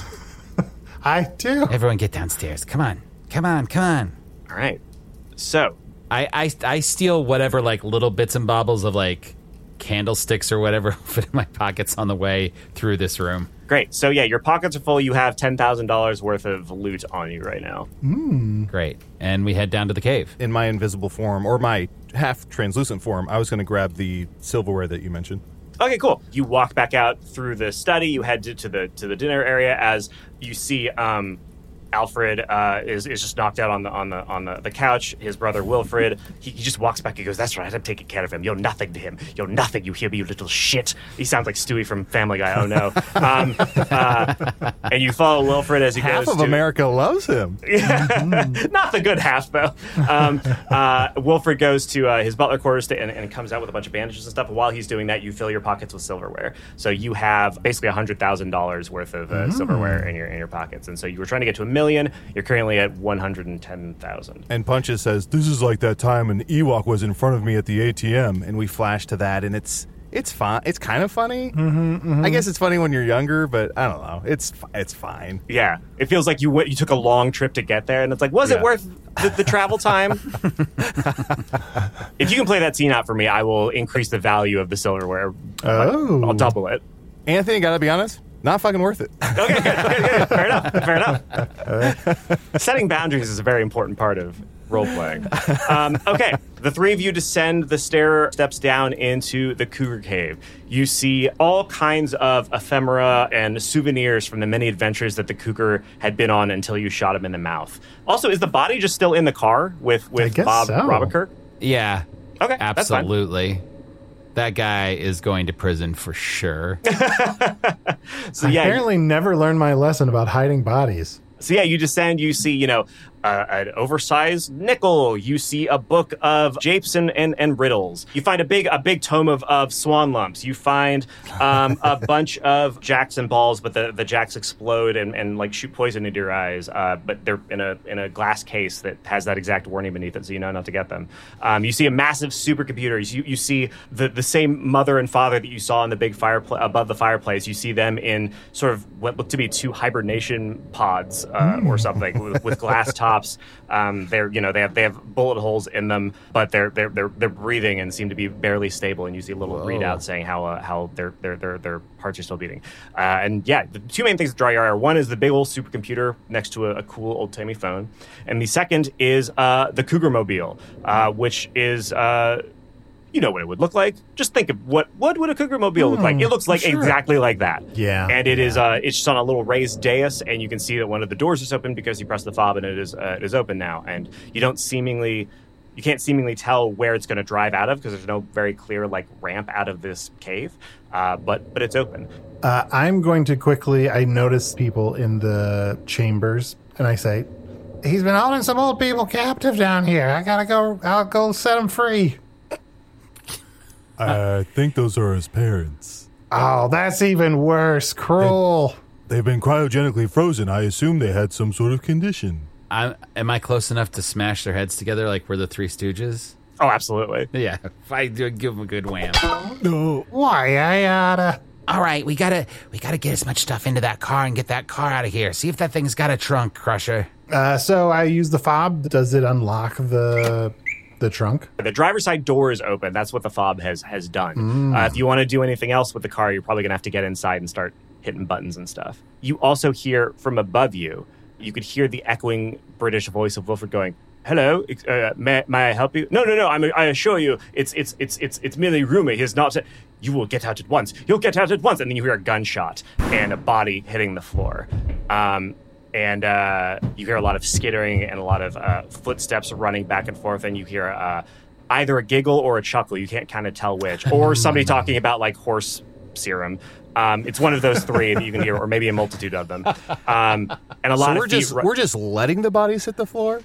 I do. Everyone get downstairs. Come on. Come on, come on. All right. So I, I I steal whatever like little bits and bobbles of like candlesticks or whatever fit in my pockets on the way through this room. Great. So yeah, your pockets are full. You have ten thousand dollars worth of loot on you right now. Mm. Great. And we head down to the cave. In my invisible form, or my half translucent form, I was going to grab the silverware that you mentioned. Okay, cool. You walk back out through the study. You head to, to the to the dinner area as you see um, Alfred uh, is is just knocked out on the on the on the, the couch. His brother Wilfred, he, he just walks back. He goes, "That's right, I'm taking care of him. You're nothing to him. You're nothing. You hear me, you little shit." He sounds like Stewie from Family Guy. Oh no! Um, uh, and you follow Wilfred as he half goes. Half of to, America loves him. Mm-hmm. Not the good half though. Um, uh, Wilfred goes to uh, his butler quarters to, and, and comes out with a bunch of bandages and stuff. While he's doing that, you fill your pockets with silverware. So you have basically a hundred thousand dollars worth of uh, mm. silverware in your in your pockets. And so you were trying to get to a million. You're currently at one hundred ten thousand. And Punches says, "This is like that time an Ewok was in front of me at the A T M." And we flash to that, and it's it's fun. It's kind of funny. Mm-hmm, mm-hmm. I guess it's funny when you're younger, but I don't know. It's it's fine. Yeah, it feels like you went, you took a long trip to get there, and it's like, was yeah. it worth the, the travel time? If you can play that scene out for me, I will increase the value of the silverware. Oh, I'll double it. Anthony, gotta be honest. Not fucking worth it. Okay, good, good, good. Fair enough. Fair enough. Setting boundaries is a very important part of role playing. Um, okay, the three of you descend the stair steps down into the Cougar Cave. You see all kinds of ephemera and souvenirs from the many adventures that the Cougar had been on until you shot him in the mouth. Also, is the body just still in the car with with Bob so. Robakirk? Yeah. Okay, absolutely. That's fine. That guy is going to prison for sure. So yeah, I apparently never learned my lesson about hiding bodies. So yeah, you descend, you see, you know, uh, an oversized nickel. You see a book of japes and, and, and riddles. You find a big a big tome of, of swan lumps. You find um, a bunch of jacks and balls, but the, the jacks explode and, and like shoot poison into your eyes. Uh, but they're in a in a glass case that has that exact warning beneath it, so you know not to get them. Um, you see a massive supercomputer. You you see the, the same mother and father that you saw in the big fireplace above the fireplace. You see them in sort of what look to be two hibernation pods uh, or something with, with glass tops. Um, they're you know they have they have bullet holes in them, but they're they're they're they're breathing and seem to be barely stable. And you see a little Whoa. readout saying how uh, how their their their their hearts are still beating. Uh, and yeah, the two main things that draw your eye are one is the big old supercomputer next to a, a cool old timey phone, and the second is uh, the Cougar Mobile, uh, which is. Uh, You know what it would look like. Just think of what what would a Cougar Mobile mm, look like. It looks like sure. exactly like that. Yeah, and it yeah. is. Uh, it's just on a little raised dais, and you can see that one of the doors is open because you press the fob, and it is uh, it is open now. And you don't seemingly, you can't seemingly tell where it's going to drive out of because there's no very clear like ramp out of this cave. Uh, but but it's open. Uh, I'm going to quickly. I notice people in the chambers, and I say, "He's been holding some old people captive down here. I gotta go. I'll go set them free." I think those are his parents. Oh, that's even worse. Cruel. They, they've been cryogenically frozen. I assume they had some sort of condition. I, am I close enough to smash their heads together like we're the Three Stooges? Oh, absolutely. Yeah. If I do, give them a good wham. No. Why, I oughta... All right, we gotta, we gotta get as much stuff into that car and get that car out of here. See if that thing's got a trunk, Crusher. Uh, so I use the fob. Does it unlock the the trunk? The driver's side door is open. That's what the fob has has done. Mm. Uh, if you want to do anything else with the car, you're probably going to have to get inside and start hitting buttons and stuff. You also hear from above you, you could hear the echoing British voice of Wilfred going, "Hello, uh, may, may I help you?" "No, no, no, I'm, I assure you, it's it's it's it's it's merely rumor. He is not... You will get out at once. You'll get out at once." And then you hear a gunshot and a body hitting the floor. Um, and uh, you hear a lot of skittering and a lot of uh, footsteps running back and forth. And you hear uh, either a giggle or a chuckle. You can't kind of tell which. Or somebody talking about like horse serum. Um, it's one of those three that you can hear, or maybe a multitude of them. Um, and a lot so of we're just ru- we're just letting the bodies hit the floor.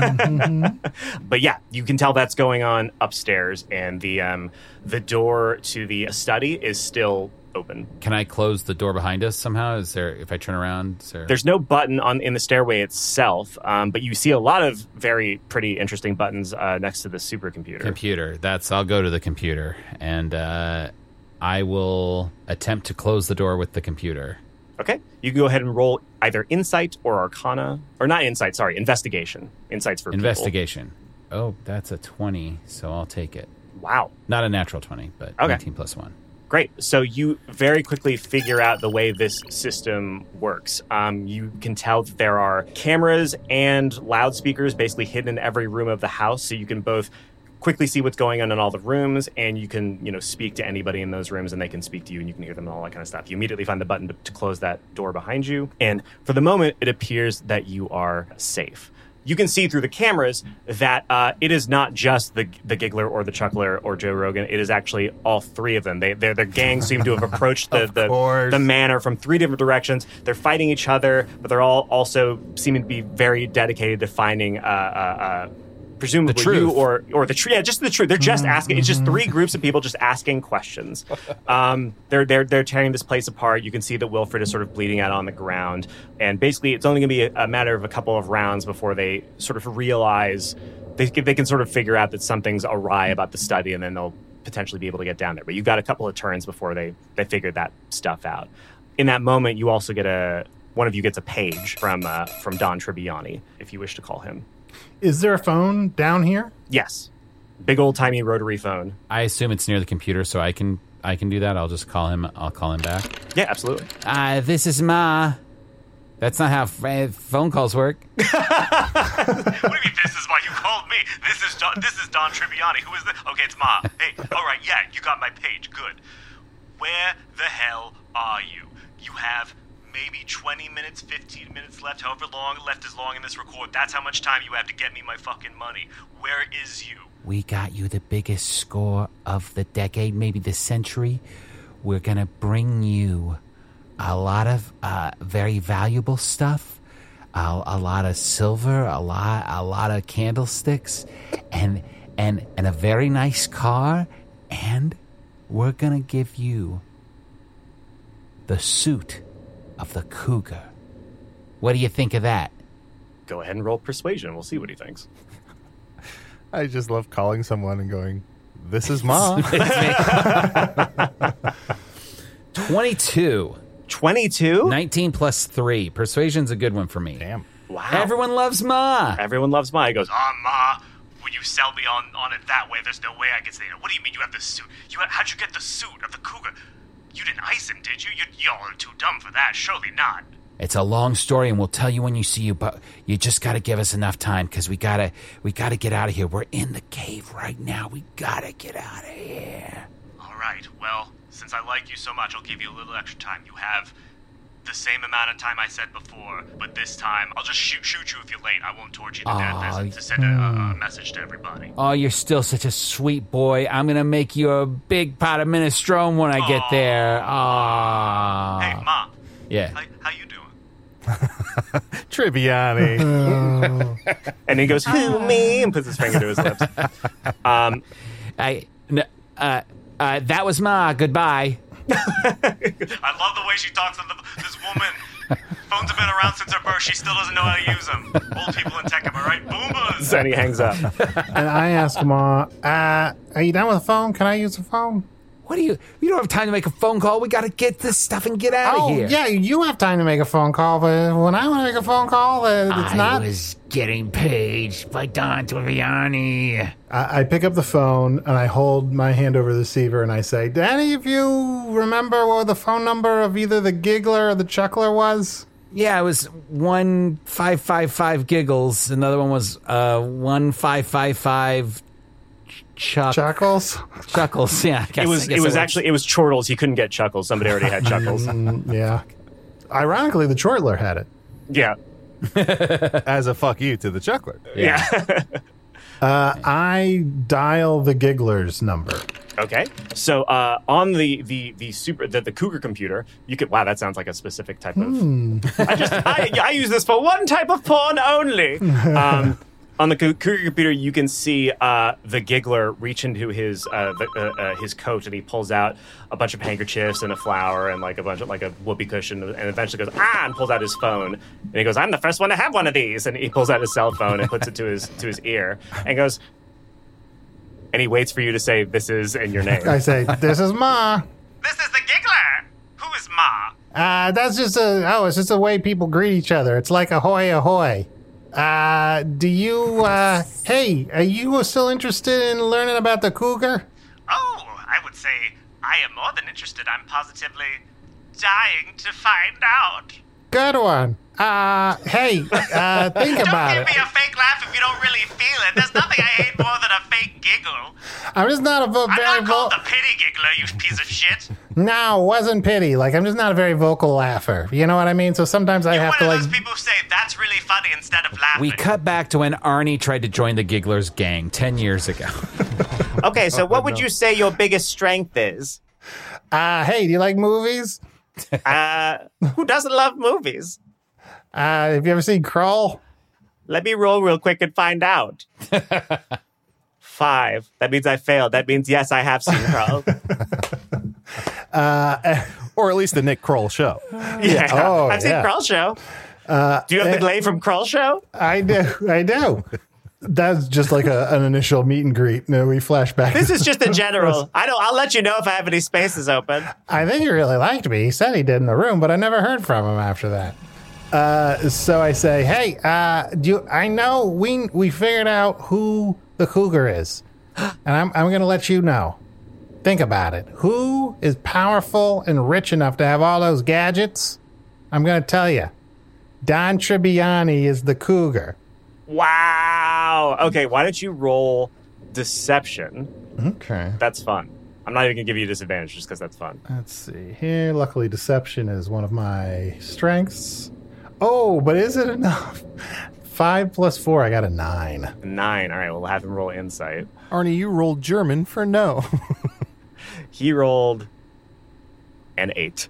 But yeah, you can tell that's going on upstairs, and the um, the door to the study is still open. Can I close the door behind us somehow? Is there, if I turn around, is there... There's no button on in the stairway itself, um, but you see a lot of very pretty interesting buttons uh, next to the supercomputer. Computer. That's. I'll go to the computer and. Uh, I will attempt to close the door with the computer. Okay. You can go ahead and roll either Insight or Arcana. Or not Insight, sorry, Investigation. Insight's for Investigation. People. Oh, that's a twenty, so I'll take it. Wow. Not a natural twenty, but okay. nineteen plus one. Great. So you very quickly figure out the way this system works. Um, you can tell that there are cameras and loudspeakers basically hidden in every room of the house, so you can both quickly see what's going on in all the rooms, and you can, you know, speak to anybody in those rooms, and they can speak to you, and you can hear them and all that kind of stuff. You immediately find the button to, to close that door behind you, and for the moment, it appears that you are safe. You can see through the cameras that uh, it is not just the the Giggler or the Chuckler or Joe Rogan. It is actually all three of them. They, their, their gangs seem to have approached the, the, the manor from three different directions. They're fighting each other, but they're all also seeming to be very dedicated to finding... Uh, uh, uh, presumably you or or the truth. Yeah, just the truth. They're just asking. It's just three groups of people just asking questions. Um, they're they're they're tearing this place apart. You can see that Wilfred is sort of bleeding out on the ground, and basically it's only going to be a, a matter of a couple of rounds before they sort of realize they they can sort of figure out that something's awry about the study, and then they'll potentially be able to get down there. But you've got a couple of turns before they they figure that stuff out. In that moment, you also get a one of you gets a page from uh, from Don Tribbiani, if you wish to call him. Is there a phone down here? Yes. Big old-timey rotary phone. I assume it's near the computer, so I can I can do that. I'll just call him. I'll call him back. Yeah, absolutely. Uh, this is Ma. That's not how f- phone calls work. What do you mean, this is why you called me? This is Don, this is Don Tribbiani. Who is this? Okay, it's Ma. Hey, all right, yeah, you got my page. Good. Where the hell are you? You have... maybe twenty minutes, fifteen minutes left, however long left is long in this record. That's how much time you have to get me my fucking money. Where is you? We got you the biggest score of the decade, maybe the century. We're going to bring you a lot of uh, very valuable stuff, a, a lot of silver, a lot a lot of candlesticks, and and and a very nice car, and we're going to give you the suit of the cougar. What do you think of that? Go ahead and roll persuasion. We'll see what he thinks. I just love calling someone and going, "This is Ma." twenty-two. twenty-two? nineteen plus three. Persuasion's a good one for me. Damn. Wow. Everyone loves Ma. Everyone loves Ma. He goes, "Ah, oh, Ma, will you sell me on, on it that way? There's no way I can say that. What do you mean you have the suit? You had, how'd you get the suit of the cougar? You didn't ice him, did you? you? Y'all are too dumb for that. Surely not." It's a long story, and we'll tell you when you see you, but you just got to give us enough time, because we got to we gotta get out of here. We're in the cave right now. We got to get out of here. All right. Well, since I like you so much, I'll give you a little extra time. You have the same amount of time I said before, but this time I'll just shoot shoot you if you're late. I won't torture you to death as, to send a, a, a message to everybody. Oh, you're still such a sweet boy. I'm going to make you a big pot of minestrone when I get Aww. there. Aww. Hey, Ma. Yeah. How, how you doing? Tribbiani. And he goes, "Who me?" and puts his finger to his lips. Um, I, n- uh, uh, that was Ma. Goodbye. I love the way she talks to the, this woman. Phones have been around since her birth. She still doesn't know how to use them. Old people in tech, am I right? Boomers! And he hangs up. And I ask Ma, uh, are you done with the phone? Can I use the phone? What do you? You don't have time to make a phone call. We got to get this stuff and get out Oh, of here. yeah, you have time to make a phone call, but when I want to make a phone call, uh, it's I not. was getting paged by Don Triviani. I, I pick up the phone and I hold my hand over the receiver and I say, "Do any of you remember what the phone number of either the Giggler or the Chuckler was?" Yeah, it was one five five five giggles. Another one was uh one five five five chuck Chuckles? chuckles. Yeah, I guess, It was I guess it was actually it was Chortles. He couldn't get Chuckles. Somebody already had Chuckles. Mm, yeah. Ironically, the Chortler had it. Yeah. As a fuck you to the Chuckler. Yeah. Uh, I dial the Giggler's number. Okay. So uh, on the the the super the, the Cougar computer, you could wow, that sounds like a specific type of. I just I, I use this for one type of porn only. Um, on the Cou- Cougar computer, you can see uh, the Giggler reach into his uh, the, uh, uh, his coat, and he pulls out a bunch of handkerchiefs and a flower and like a bunch of like a whoopee cushion, and eventually goes ah and pulls out his phone, and he goes, "I'm the first one to have one of these," and he pulls out his cell phone and puts it to his to his ear and goes. And he waits for you to say, "This is," and your name. I say, "This is Ma." This is the Giggler. Who is Ma? Uh, that's just a, oh, it's just a way people greet each other. It's like ahoy, ahoy. Uh, do you, uh, hey, are you still interested in learning about the cougar? Oh, I would say I am more than interested. I'm positively dying to find out. Good one. Uh, hey, uh, think about Don't it. give me a fake laugh if you don't really feel it. There's nothing I hate more than a fake giggle. I'm just not a vo- I'm very not called vo- the pity giggler, you piece of shit. No, it wasn't pity. Like, I'm just not a very vocal laugher. You know what I mean? So sometimes I You're have one to, of like, those people who say, that's really funny instead of laughing. We cut back to when Arnie tried to join the Gigglers gang ten years ago. Okay, so what would you say your biggest strength is? uh, hey, do you like movies? Uh, who doesn't love movies? Uh, have you ever seen Krull? Let me roll real quick and find out. Five. That means I failed. That means, yes, I have seen Carl. Or at least the Nick Kroll show. Yeah. Oh, I've seen yeah. Krull Show. Do you have the glaive from Krull Show? I do. I do. That's just like a, an initial meet and greet. No, we flash back. This is just a general. I don't. I'll let you know if I have any spaces open. I think he really liked me. He said he did in the room, but I never heard from him after that. Uh, so I say, hey, uh, do you, I know we we figured out who the cougar is, and I'm I'm gonna let you know. Think about it. Who is powerful and rich enough to have all those gadgets? I'm gonna tell you. Don Tribbiani is the cougar. Wow. Okay. Why don't you roll deception? Okay. That's fun. I'm not even gonna give you a disadvantage just because that's fun. Let's see here. Luckily, deception is one of my strengths. Oh, but is it enough? Five plus four, I got a nine. Nine. All right. We'll have him roll insight. Arnie, you rolled German for no. He rolled an eight.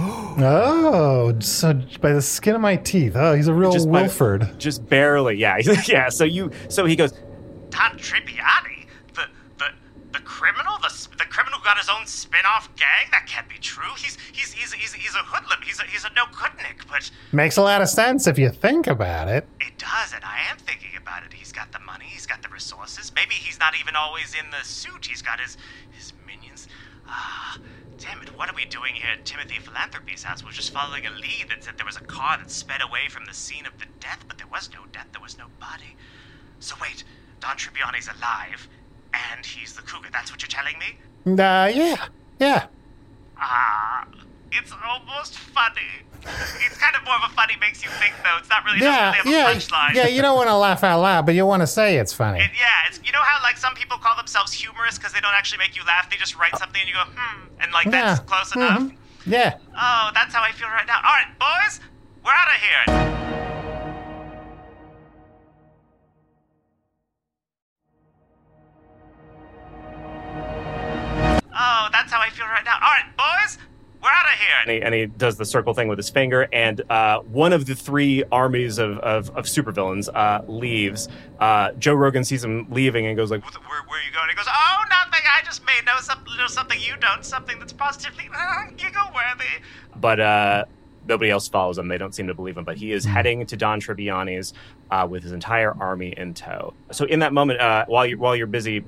Oh, so by the skin of my teeth. Oh, he's a real Just by- Wilford. Just barely. Yeah. Yeah. So you. So he goes. Don Tribbiani? The, the, the criminal? The, the criminal who got his own spin-off gang? That can't be true. He's, he's, he's, he's, he's a hoodlum. He's a, he's a no-goodnik, but Makes a lot of sense if you think about it. it does, and I am thinking about it. He's got the money, he's got the resources. Maybe he's not even always in the suit. He's got his, his minions. Ah, damn it, what are we doing here at Timothy Philanthropy's house? We're just following a lead that said there was a car that sped away from the scene of the death, but there was no death, there was no body. So wait, Don Tribbiani's alive, and he's the cougar. That's what you're telling me? Uh, yeah, yeah. Ah, it's almost funny. It's kind of more of a funny makes you think, though. It's not really, it Yeah, doesn't really yeah, have a punchline. yeah, you don't want to laugh out loud, but you want to say it's funny. It, yeah, it's, you know how, like, some people call themselves humorous because they don't actually make you laugh? They just write something and you go, hmm, and, like, that's Yeah, close enough. mhm, Yeah. Oh, that's how I feel right now. All right, boys, we're out of here. Oh, that's how I feel right now. All right, boys, we're out of here. And he, and he does the circle thing with his finger, and uh, one of the three armies of, of, of supervillains uh, leaves. Uh, Joe Rogan sees him leaving and goes like, Where, where are you going? He goes, oh, nothing. I just may know something, know something you don't, something that's positively uh, giggle-worthy. but uh, nobody else follows him. They don't seem to believe him, but he is heading to Don Tribbiani's uh, with his entire army in tow. So in that moment, uh, while, you, while you're busy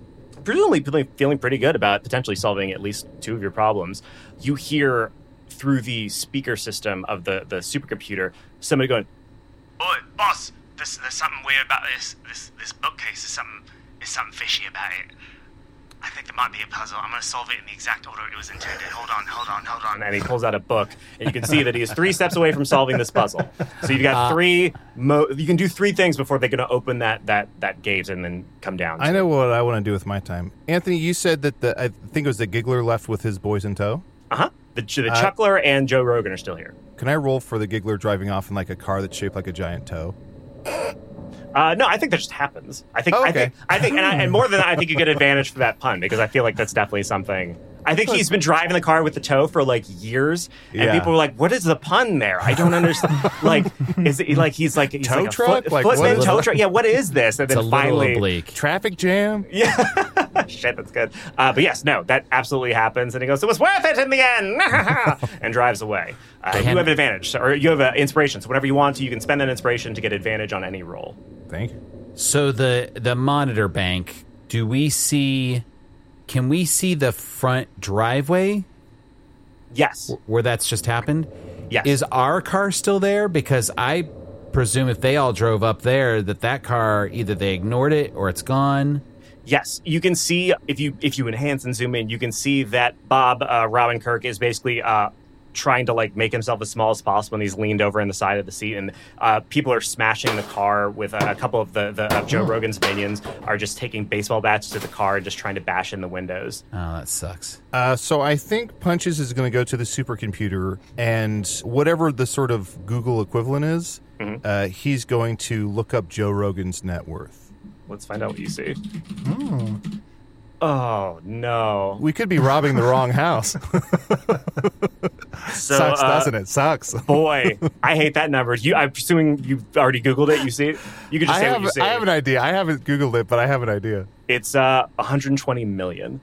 presumably feeling, feeling pretty good about potentially solving at least two of your problems, you hear through the speaker system of the, the supercomputer somebody going, Oi, boss, there's, there's something weird about this, this this bookcase. There's something, there's something fishy about it. I think there might be a puzzle. I'm going to solve it in the exact order it was intended. Hold on, hold on, hold on. and he pulls out a book, and you can see that he is three steps away from solving this puzzle. So you've got three, mo- you can do three things before they're going to open that, that, that gate and then come down. I know what I want to do with my time. Anthony, you said that the I think it was the Giggler left with his boys in tow. Uh-huh. The, the Uh, Chuckler and Joe Rogan are still here. Can I roll for the Giggler driving off in like a car that's shaped like a giant toe? Uh, no, I think that just happens. I think, Oh, I okay. think, I think, and, I, and more than that, I think you get advantage for that pun because I feel like that's definitely something. I think he's been driving the car with the toe for like years, and Yeah. people were like, "What is the pun there? I don't understand." Like, is it like he's like he's Tow like a truck? Foot, Like, what footman is tow it? truck? Yeah, what is this? And It's a then little finally, oblique. Traffic jam? yeah, shit, that's good. Uh, but yes, no, that absolutely happens, and he goes, "It was worth it in the end," and drives away. Uh, you Can- have an advantage, so, or you have an inspiration. So whenever you want to, you can spend that inspiration to get advantage on any roll. Thank you. So the the monitor bank, do we see, can we see the front driveway Yes. where that's just happened? Yes. Is our car still there? Because I presume if they all drove up there, that that car, either they ignored it or it's gone. Yes, you can see if you if you enhance and zoom in, you can see that Bob uh, Robin Kirk is basically uh, trying to like make himself as small as possible, and he's leaned over in the side of the seat, and uh, people are smashing the car with a, a couple of the, the of Joe Rogan's minions are just taking baseball bats to the car and just trying to bash in the windows. Oh, that sucks. Uh, so I think Punches is going to go to the supercomputer, and whatever the sort of Google equivalent is, Mm-hmm. uh, he's going to look up Joe Rogan's net worth. Let's find out what you see. Oh no! We could be robbing the wrong house. So, Sucks, uh, doesn't it? Sucks. Boy, I hate that number. You, I'm assuming you've already Googled it. You see it? You can just I say have, what you see. I have an idea. I haven't Googled it, but I have an idea. It's uh, one hundred twenty million.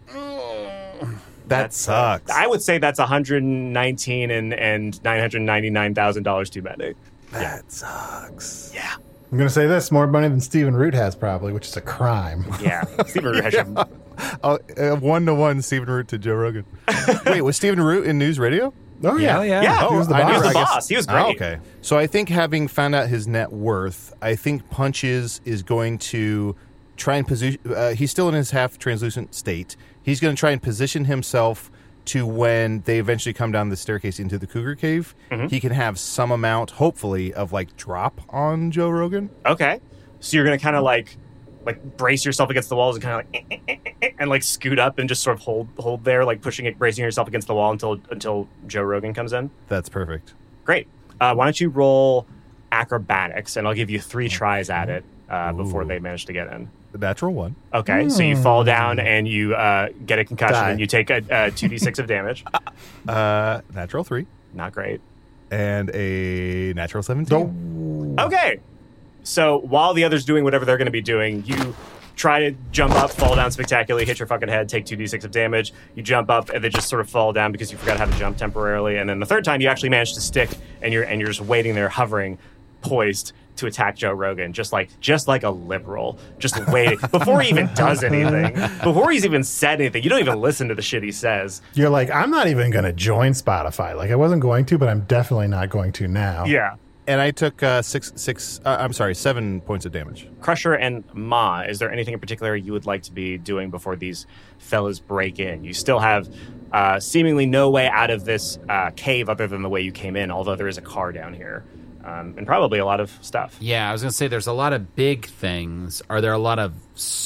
That sucks. I would say that's one hundred nineteen and and nine hundred ninety nine thousand dollars too many. that sucks. Yeah, I'm going to say this, more money than Stephen Root has probably, which is a crime. yeah. Stephen Root has should- Oh, uh, one to one, Stephen Root to Joe Rogan. Wait, was Stephen Root in News Radio? Oh, yeah. Oh, yeah. Yeah, He was the I boss. He was the I guess- boss. He was Oh, great. okay. So I think having found out his net worth, I think Punches is going to try and position. Uh, he's still in his half translucent state. He's going to try and position himself to when they eventually come down the staircase into the Cougar Cave. Mm-hmm. He can have some amount, hopefully, of like drop on Joe Rogan. Okay, so you're gonna kind of like like brace yourself against the walls and kind of like eh, eh, eh, eh, and like scoot up and just sort of hold hold there, like pushing it, bracing yourself against the wall until until Joe Rogan comes in. That's perfect. Great. Uh, why don't you roll acrobatics, and I'll give you three tries at it uh, before they manage to get in. The natural one. Okay, so you fall down and you uh, get a concussion Die. and you take a, a two d six of damage. Uh, natural three. Not great. And a natural seventeen. Okay. So while the other's doing whatever they're going to be doing, you try to jump up, fall down spectacularly, hit your fucking head, take two d six of damage. You jump up and then just sort of fall down because you forgot how to jump temporarily. And then the third time you actually manage to stick and you're and you're just waiting there hovering, poised to attack Joe Rogan, just like just like a liberal, just waiting before he even does anything, before he's even said anything. You don't even listen to the shit he says. You're like, I'm not even going to join Spotify. Like, I wasn't going to, but I'm definitely not going to now. Yeah. And I took uh, six, six. Uh, I'm sorry, seven points of damage. Crusher and Ma, is there anything in particular you would like to be doing before these fellas break in? You still have uh, seemingly no way out of this uh, cave other than the way you came in, although there is a car down here. Um, and probably a lot of stuff. Yeah, I was going to say there's a lot of big things. Are there a lot of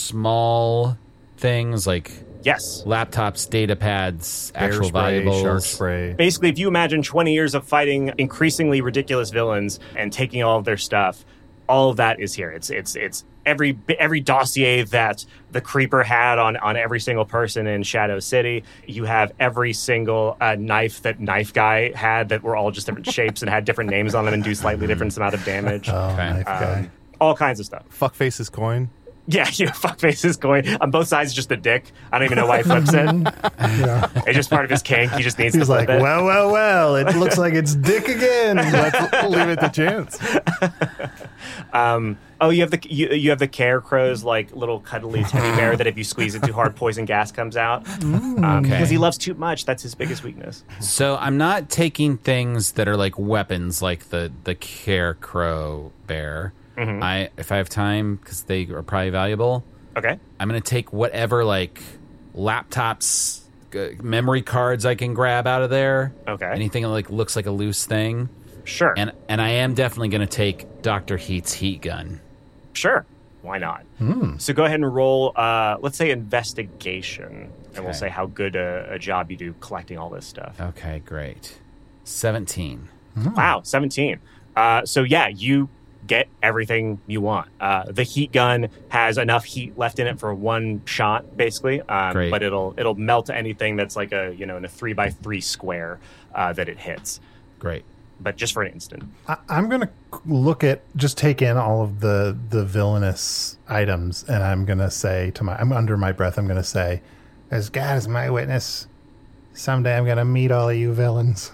small things like Yes. laptops, data pads, Bear actual spray, valuables? shark spray. Basically, if you imagine twenty years of fighting increasingly ridiculous villains and taking all of their stuff, all of that is here. It's it's it's every every dossier that the Creeper had on, on every single person in Shadow City. You have every single uh, knife that Knife Guy had that were all just different shapes and had different names on them and do slightly different amount of damage. Oh, Okay. knife guy. Um, all kinds of stuff. Fuckface's coin. Yeah, you know, fuckface's going on both sides. Just a dick. I don't even know why he flips it. Yeah. It's just part of his kink. He just needs He's to flip like, it. well, well, well, it looks like it's Dick again. Let's leave it to chance. um, oh, you have the you, you have the Carecrow's like little cuddly teddy bear that if you squeeze it too hard, poison gas comes out. Um, Okay. Because he loves too much. That's his biggest weakness. So I'm not taking things that are like weapons, like the the Carecrow bear. Mm-hmm. I if I have time, because they are probably valuable. Okay. I'm gonna take whatever like laptops, uh, memory cards I can grab out of there. Okay. Anything that like looks like a loose thing. Sure. And and I am definitely gonna take Doctor Heat's heat gun. Sure. Why not? So go ahead and roll, uh, let's say, investigation, and we'll Okay. say how good a, a job you do collecting all this stuff. Okay, great. Seventeen. Wow, seventeen. Uh, so yeah, you get everything you want. Uh, the heat gun has enough heat left in it for one shot, basically. Um, Great. But it'll it'll melt anything that's like a you know in a three by three square uh, that it hits. Great. But just for an instant. I, I'm going to look at, just take in all of the, the villainous items, and I'm going to say to my, I'm under my breath, I'm going to say, as God is my witness, someday I'm going to meet all of you villains.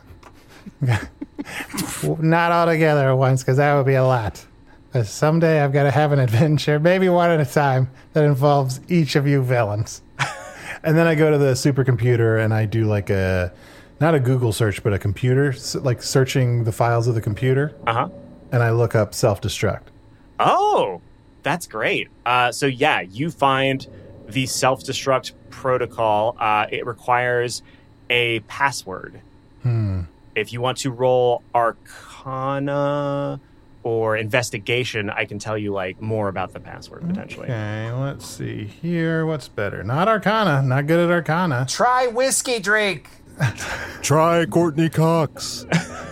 Not all together at once, because that would be a lot. But someday I've got to have an adventure, maybe one at a time, that involves each of you villains. And then I go to the supercomputer and I do like a, not a Google search, but a computer, like searching the files of the computer. Uh-huh. And I look up self-destruct. Oh, that's great. Uh, so yeah, you find the self-destruct protocol. Uh, it requires a password. Hmm. If you want to roll Arcana or Investigation, I can tell you like more about the password potentially. Okay, let's see here. What's better? Not Arcana. Not good at Arcana. Try whiskey drink. Try Courtney Cox.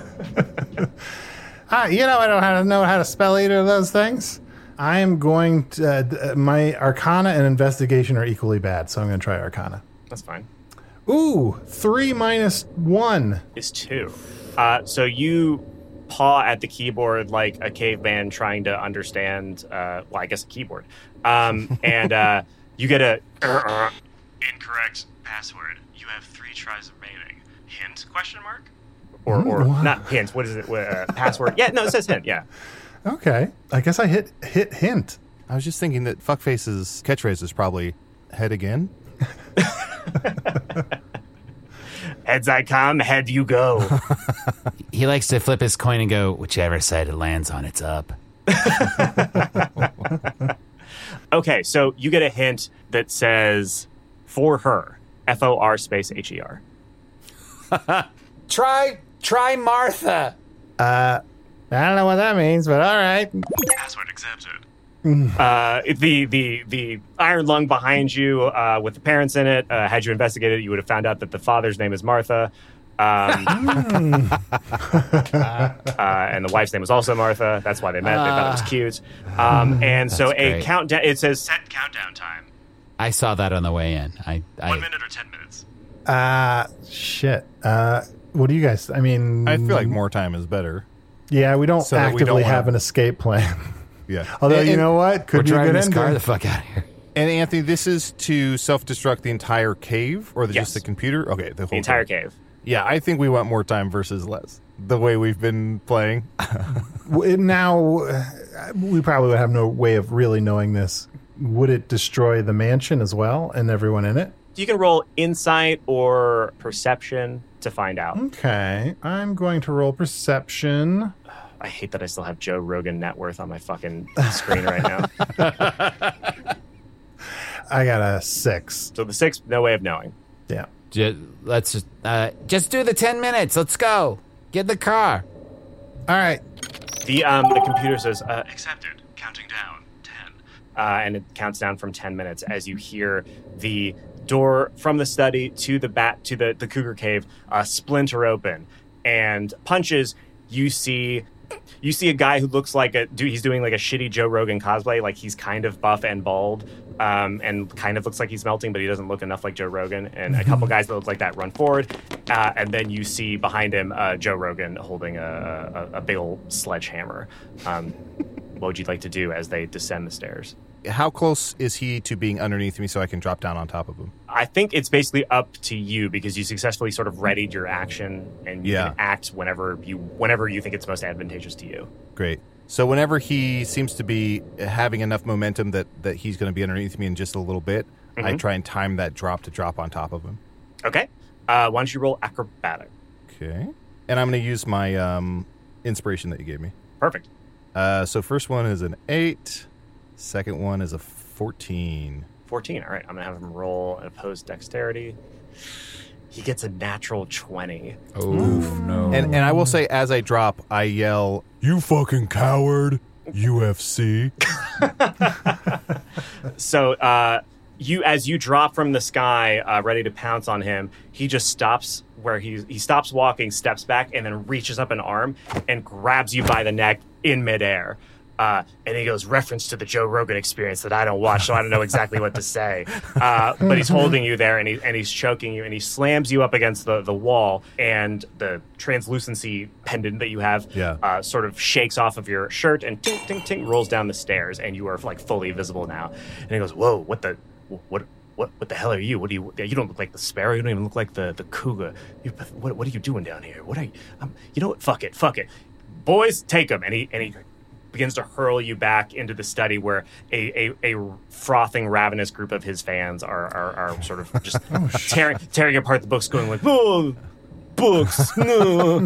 Ah, you know I don't how to know how to spell either of those things. I am going to. Uh, my Arcana and Investigation are equally bad, so I'm going to try Arcana. That's fine. Ooh, three minus one. Is two. Uh, so you paw at the keyboard like a caveman trying to understand, uh, well, I guess a keyboard. Um, and uh, you get a... Incorrect password. You have three tries remaining. Hint? Question mark? Or, or What? not hint, what is it? Uh, password? Yeah, no, it says hint, yeah. Okay, I guess I hit hit hint. I was just thinking that Fuckface's catchphrase is probably head again. Heads I come, head you go. He likes to flip his coin and go, whichever side it lands on, it's up. Okay, so you get a hint that says, for her, F O R space H E R. Try try Martha. I don't know what that means, but all right. Password accepted. Uh, the the the iron lung behind you uh, with the parents in it. Uh, had you investigated it, you would have found out that the father's name is Martha, um, uh, and the wife's name was also Martha. That's why they met. They thought it was cute. Um, and so That's a great. countdown. It says Set countdown time. I saw that on the way in. I, I One minute or ten minutes. Uh, shit. Uh, what do you guys? I mean, I feel like more time is better. Yeah, we don't So that we actively don't wanna- have an escape plan. Yeah. Although And- you and- know what, we're could be a driving good this car ending. the fuck out of here. And Anthony, this is to self-destruct the entire cave, or the, Yes. just the computer? Okay, the whole the entire thing. cave. Yeah, I think we want more time versus less. The way we've been playing. W- Now, uh, we probably would have no way of really knowing this. Would it destroy the mansion as well and everyone in it? You can roll insight or perception to find out. Okay, I'm going to roll perception. I hate that I still have Joe Rogan net worth on my fucking screen right now. I got a six. So the six, no way of knowing. Yeah. Just, let's just, uh, just do the ten minutes. Let's go. Get in the car. All right. The um the computer says uh, Accepted. Counting down. Ten. uh, and it counts down from ten minutes as you hear the door from the study to the bat to the, the cougar cave uh, splinter open, and Punches, you see you see a guy who looks like a dude. He's doing like a shitty Joe Rogan cosplay. Like he's kind of buff and bald, um, and kind of looks like he's melting, but he doesn't look enough like Joe Rogan. And a couple guys that look like that run forward, uh, and then you see behind him uh, Joe Rogan holding a, a, a big old sledgehammer. Um, what would you like to do as they descend the stairs? How close is he to being underneath me so I can drop down on top of him? I think it's basically up to you because you successfully sort of readied your action, and you Yeah. can act whenever you whenever you think it's most advantageous to you. Great. So whenever he seems to be having enough momentum that, that he's going to be underneath me in just a little bit, mm-hmm. I try and time that drop to drop on top of him. Okay. Uh, why don't you roll acrobatic? Okay. And I'm going to use my um, inspiration that you gave me. Perfect. Uh, so first one is an eight. Second one is a fourteen. fourteen. All right. I'm going to have him roll an opposed dexterity. He gets a natural twenty. Oh, no. And and I will say, as I drop, I yell, "You fucking coward, U F C." So, uh, you as you drop from the sky, uh, ready to pounce on him, he just stops where he he stops walking, steps back, and then reaches up an arm and grabs you by the neck in midair. Uh, and he goes, reference to the Joe Rogan Experience that I don't watch, so I don't know exactly what to say. Uh, but he's holding you there, and, he, and he's choking you, and he slams you up against the, the wall, and the translucency pendant that you have yeah. uh, sort of shakes off of your shirt and tink, tink, tink, rolls down the stairs, and you are like fully visible now. And he goes, whoa, what the, what, what, what the hell are you? What do you? You don't look like the sparrow. You don't even look like the the cougar. You, what, what are you doing down here? What are you? Um, you know what? Fuck it, fuck it, boys, take him. And he and he. begins to hurl you back into the study where a, a, a frothing, ravenous group of his fans are are, are sort of just oh, tearing tearing apart the books, going like, oh, books, no.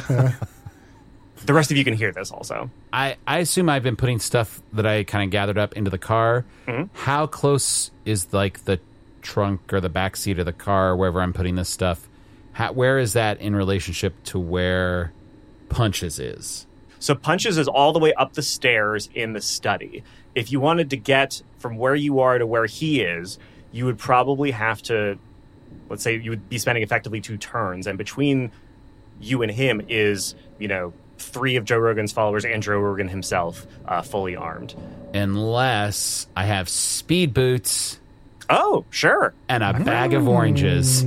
The rest of you can hear this also. I, I assume I've been putting stuff that I kind of gathered up into the car. Mm-hmm. How close is like the trunk or the back seat of the car, wherever I'm putting this stuff? How, where is that in relationship to where Punches is? So Punches is all the way up the stairs in the study. If you wanted to get from where you are to where he is, you would probably have to, let's say you would be spending effectively two turns. And between you and him is, you know, three of Joe Rogan's followers and Joe Rogan himself uh, fully armed. Unless I have speed boots. Oh, sure. And a bag of oranges.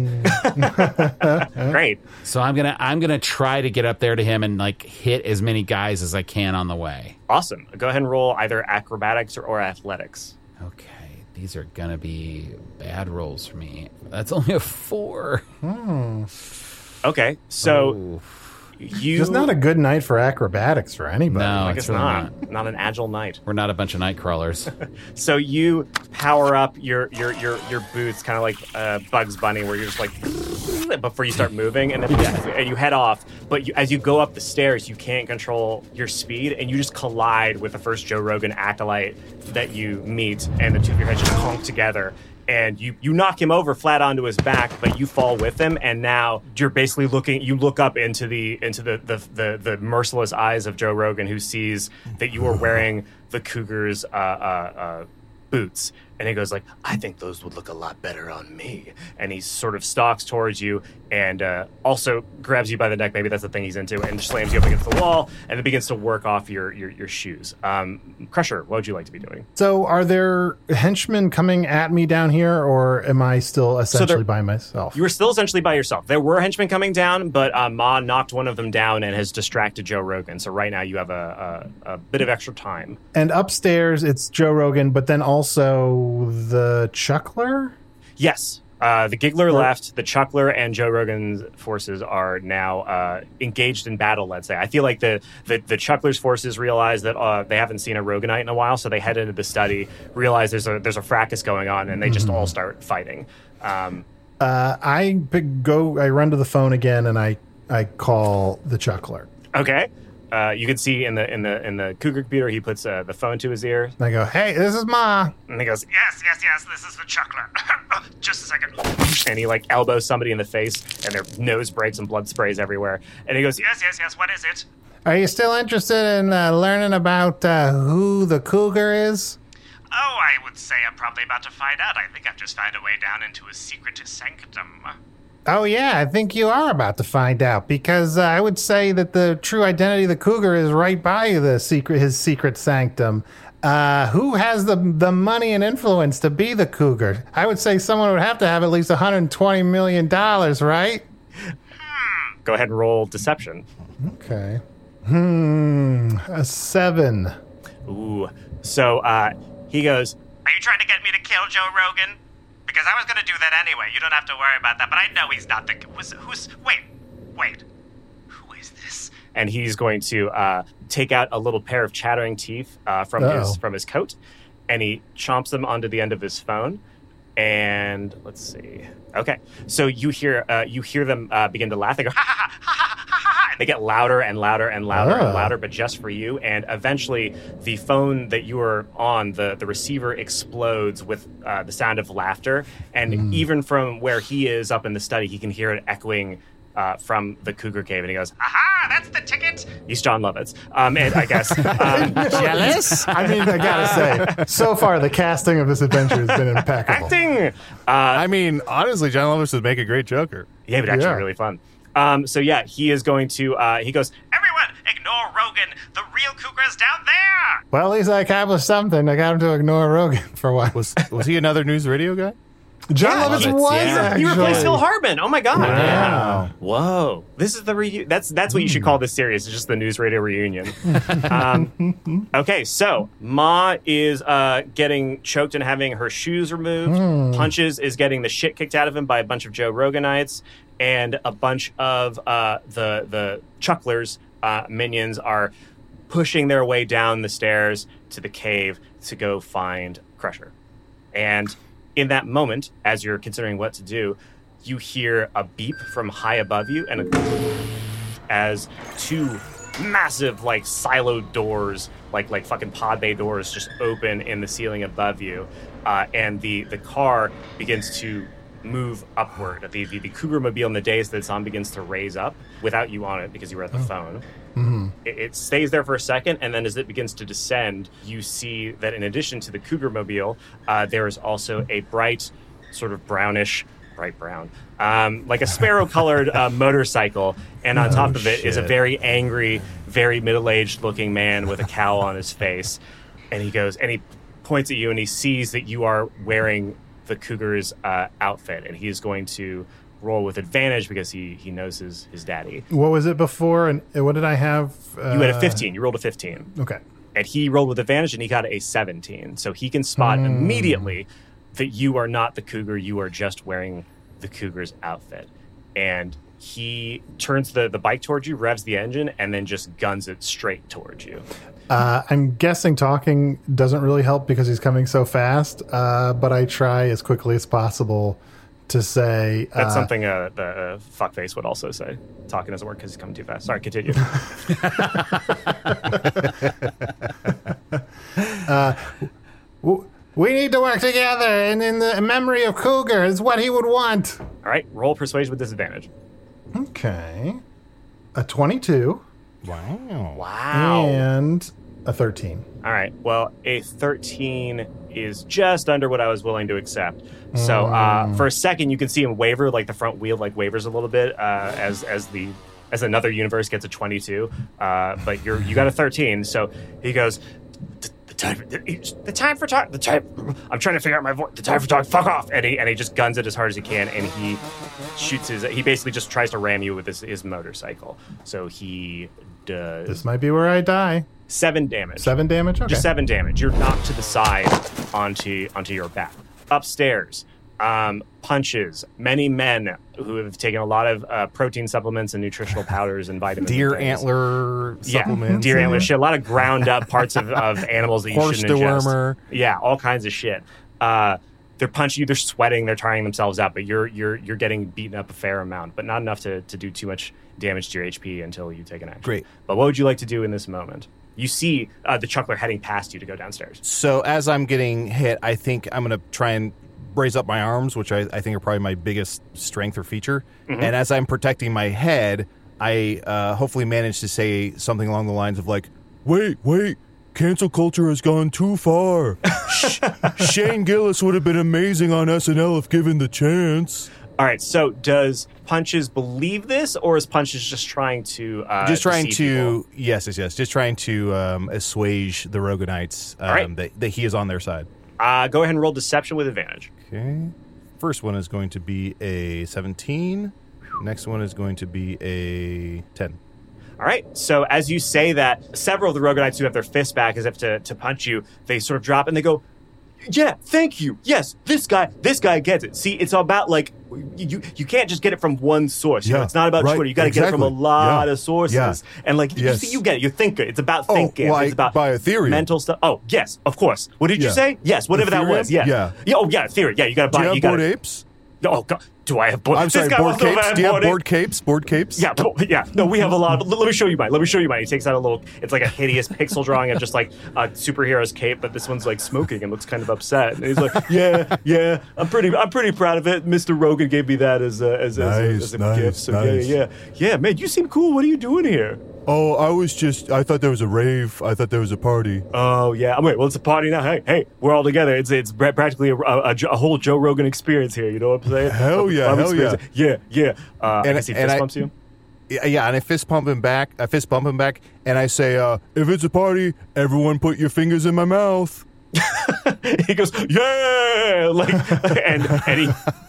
Great. So I'm gonna I'm gonna try to get up there to him and like hit as many guys as I can on the way. Awesome. Go ahead and roll either acrobatics or, or athletics. Okay, these are gonna be bad rolls for me. That's only a four. Hmm. Okay, so oh. you. It's not a good night for acrobatics for anybody. No, I it's guess really not. not. Not an agile knight. We're not a bunch of night crawlers. So you power up your your your, your boots, kind of like uh, Bugs Bunny, where you're just like before you start moving, and then and you head off. But you, as you go up the stairs, you can't control your speed, and you just collide with the first Joe Rogan acolyte that you meet, and the two of your heads just clunk together. And you, you knock him over flat onto his back, but you fall with him, and now you're basically looking. You look up into the into the the, the, the merciless eyes of Joe Rogan, who sees that you are wearing the Cougar's uh, uh, uh, boots, and he goes like, "I think those would look a lot better on me." And he sort of stalks towards you, and uh, also grabs you by the neck. Maybe that's the thing he's into, and slams you up against the wall, and then begins to work off your your, your shoes. Um, Crusher, what would you like to be doing? So, are there henchmen coming at me down here, or am I still essentially so by myself? You were still essentially by yourself. There were henchmen coming down, but uh, Ma knocked one of them down and has distracted Joe Rogan. So right now you have a, a, a bit of extra time. And upstairs, it's Joe Rogan, but then also the Chuckler? Yes. Uh, the Giggler left, the Chuckler and Joe Rogan's forces are now uh, engaged in battle, let's say. I feel like the, the, the Chuckler's forces realize that uh, they haven't seen a Roganite in a while, so they head into the study, realize there's a there's a fracas going on, and they just mm-hmm. all start fighting. Um, uh, I pick, go. I run to the phone again, and I, I call the Chuckler. Okay. Uh, you can see in the in the in the Cougar computer, he puts uh, the phone to his ear. And I go, "Hey, this is Ma." And he goes, Yes, yes, yes, this is the Chuckler. Just a second. And he like elbows somebody in the face, and their nose breaks and blood sprays everywhere. And he goes, Yes, yes, yes, what is it? Are you still interested in uh, learning about uh, who the Cougar is? Oh, I would say I'm probably about to find out. I think I've just found a way down into a secret sanctum. Oh, yeah, I think you are about to find out, because uh, I would say that the true identity of the Cougar is right by the secret, his secret sanctum. Uh, who has the the money and influence to be the Cougar? I would say someone would have to have at least one hundred twenty million dollars, right? Hmm. Go ahead and roll deception. Okay. Hmm, a seven. Ooh. So uh, he goes, Are you trying to get me to kill Joe Rogan? Because I was going to do that anyway. You don't have to worry about that. But I know he's not the... Who's... who's wait. Wait. Who is this? and he's going to uh, take out a little pair of chattering teeth uh, from Uh-oh. his from his coat, and he chomps them onto the end of his phone. And let's see. Okay, so you hear uh, you hear them uh, begin to laugh. They go ha ha ha ha ha ha, and they get louder and louder and louder Oh. and louder, but just for you. And eventually, the phone that you are on, the the receiver explodes with uh, the sound of laughter. And Mm. even from where he is up in the study, he can hear it echoing uh, from the Cougar Cave. And he goes, "Aha! That's the ticket." He's John Lovitz, um, and I guess um, Jealous? I mean, I gotta say, so far the casting of this adventure has been impeccable. acting. Uh, I mean, honestly, John Lovitz would make a great Joker. Yeah, it would actually Yeah. be really fun. Um, so yeah, he is going to. Uh, he goes, Everyone, ignore Rogan. The real cougar's down there. Well, at least I accomplished something. I got him to ignore Rogan for a while. Was was he another news radio guy? John Yeah, Lovitz Lovitz, was yeah. actually. "You replaced Phil Hartman." Oh my god! Wow. Whoa, this is the reunion. That's that's what you should call this series. It's just the news radio reunion. um, okay, so Ma is uh, getting choked and having her shoes removed. Punches is getting the shit kicked out of him by a bunch of Joe Roganites, and a bunch of uh, the the Chucklers uh, minions are pushing their way down the stairs to the cave to go find Crusher. And in that moment, as you're considering what to do, you hear a beep from high above you, and a, as two massive, like, siloed doors, like like fucking pod bay doors, just open in the ceiling above you, uh, and the the car begins to move upward. The, the the Cougar Mobile in the days that it's on begins to raise up without you on it because you were at the phone. It, it stays there for a second, and then as it begins to descend, you see that in addition to the Cougar Mobile, uh, there is also a bright, sort of brownish, bright brown, um, like a sparrow-colored uh, motorcycle, and on top of it is a shit. very angry, very middle-aged looking man with a cowl on his face, and he goes, and he points at you, and he sees that you are wearing the Cougar's uh, outfit, and he is going to roll with advantage because he he knows his his daddy. What was it before? And what did I have? Uh, You had a fifteen. You rolled a fifteen. Okay. And he rolled with advantage, and he got a seventeen. So he can spot Hmm. immediately that you are not the Cougar. You are just wearing the Cougar's outfit. And he turns the, the bike towards you, revs the engine, and then just guns it straight towards you. Uh, I'm guessing talking doesn't really help because he's coming so fast, uh, but I try as quickly as possible to say... That's uh, something uh, the uh, fuckface would also say. Talking doesn't work because he's coming too fast. Sorry, continue. w- we need to work together, and in the memory of Cougar is what he would want. All right, roll persuasion with disadvantage. Okay. A twenty-two Wow. Wow. and a thirteen. All right. Well, a thirteen is just under what I was willing to accept. So uh, for a second, you can see him waver, like the front wheel, like wavers a little bit uh, as as the as another universe gets a twenty-two. Uh, but you're you got a thirteen. So he goes, the time, the, the time for talk. The time. I'm trying to figure out my voice. The time for talk. Fuck off. And he and he just guns it as hard as he can, and he shoots his. He basically just tries to ram you with his, his motorcycle. So he does This might be where I die. seven damage. Seven damage? Okay. Just seven damage. You're knocked to the side onto onto your back. Upstairs, um, punches. Many men who have taken a lot of uh, protein supplements and nutritional powders and vitamins. Deer and things. antler Yeah, supplements. deer antler shit. A lot of ground up parts of, of animals that you Horse shouldn't ingest. dewormer. Yeah, all kinds of shit. Uh, they're punching you. They're sweating. They're tiring themselves out. But you're you're you're getting beaten up a fair amount, but not enough to, to do too much damage to your H P until you take an action. Great. But what would you like to do in this moment? You see uh, the Chuckler heading past you to go downstairs. So as I'm getting hit, I think I'm going to try and raise up my arms, which I, I think are probably my biggest strength or feature. Mm-hmm. And as I'm protecting my head, I uh, hopefully manage to say something along the lines of like, Wait, wait. Cancel culture has gone too far. Sh- Shane Gillis would have been amazing on S N L if given the chance. All right. So does Punches believe this, or is Punches just trying to uh, just trying deceive to, people? yes, yes, yes, just trying to um, assuage the Roganites um, right. that, that he is on their side. Uh, go ahead and roll deception with advantage. Okay. First one is going to be a seventeen. Next one is going to be a ten. All right. So as you say that, several of the Roganites who have their fists back as if to, to punch you, they sort of drop and they go, Yeah, thank you. Yes, this guy, this guy gets it. See, it's about like you you can't just get it from one source. You Yeah, know, it's not about right, Twitter. You got to exactly. get it from a lot Yeah, of sources. yeah. And like Yes. you see, you get it. You think it. It's about Oh, thinking. like it's about by Ethereum. mental stuff. Oh, yes, of course. What did you Yeah. say? Yes, whatever that Ethereum? was. Yeah. Yeah. yeah. Oh, yeah, Ethereum. Yeah, you got to Do buy. you have you gotta, Bored Apes? Oh God, do I have board? I'm this sorry, guy board wants to know if I capes. have Do you have Bored board capes? Board capes? Yeah, bo- yeah. No, we have a lot. Of, let me show you mine. Let me show you mine. He takes out a little. It's like a hideous pixel drawing of just like a superhero's cape, but this one's like smoking and looks kind of upset. And he's like, "Yeah, yeah, I'm pretty, I'm pretty proud of it. Mister Rogan gave me that as a, as, Nice, as, a, as a nice, gift. So nice. yeah, yeah, yeah, man. You seem cool. What are you doing here? Oh, I was just, I thought there was a rave. I thought there was a party. Oh yeah. Wait. Well, it's a party now. Hey, hey, we're all together. It's it's pra- practically a, a, a whole Joe Rogan experience here. You know what I'm saying? Hell yeah, I'm hell yeah. experiencing- Yeah, yeah. Uh, And- I guess he and fist I- bumps you. Yeah, yeah, and I fist pump him back. I fist bump him back, and I say, uh, If it's a party, everyone put your fingers in my mouth. He goes, yeah, like, and and he,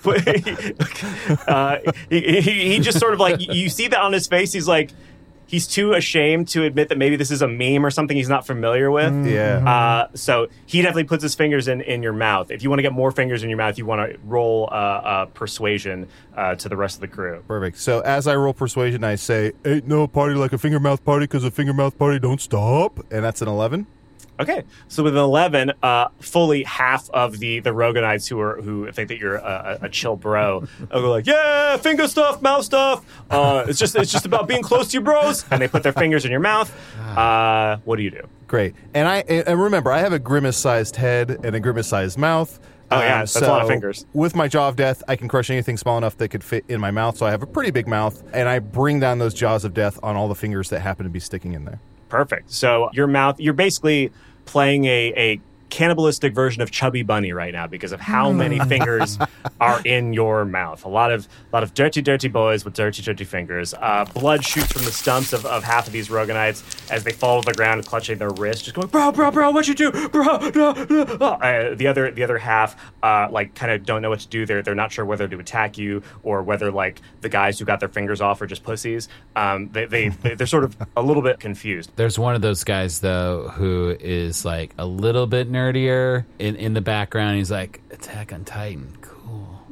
uh, he, he he just sort of like you see that on his face. He's like, he's too ashamed to admit that maybe this is a meme or something he's not familiar with. yeah. Uh, so he definitely puts his fingers in, in your mouth. If you want to get more fingers in your mouth, you want to roll uh, uh, persuasion uh, to the rest of the crew. Perfect. So as I roll persuasion, I say, Ain't no party like a finger mouth party because a finger mouth party don't stop. and that's an eleven. Okay, so with an eleven, uh, fully half of the the Roganites who are who think that you're a, a, a chill bro, are like, yeah, finger stuff, mouth stuff. Uh, it's just it's just about being close to your bros, and they put their fingers in your mouth. Uh, what do you do? Great. And I and remember, I have a grimace-sized head and a grimace-sized mouth. Oh, yeah, that's a lot of so fingers. With my jaw of death, I can crush anything small enough that could fit in my mouth. So I have a pretty big mouth, and I bring down those jaws of death on all the fingers that happen to be sticking in there. Perfect. So your mouth, you're basically playing a, a cannibalistic version of Chubby Bunny right now because of how many fingers are in your mouth. A lot of a lot of dirty, dirty boys with dirty, dirty fingers. Uh, blood shoots from the stumps of, of half of these Roganites as they fall to the ground, clutching their wrists, just going, bro, bro, bro, what you do, bro? No, no. Uh, the other the other half, uh, like, kind of don't know what to do. They're they're not sure whether to attack you or whether like the guys who got their fingers off are just pussies. Um, they they they're sort of a little bit confused. There's one of those guys though who is like a little bit nerdier in in the background. He's like, Attack on Titan, cool.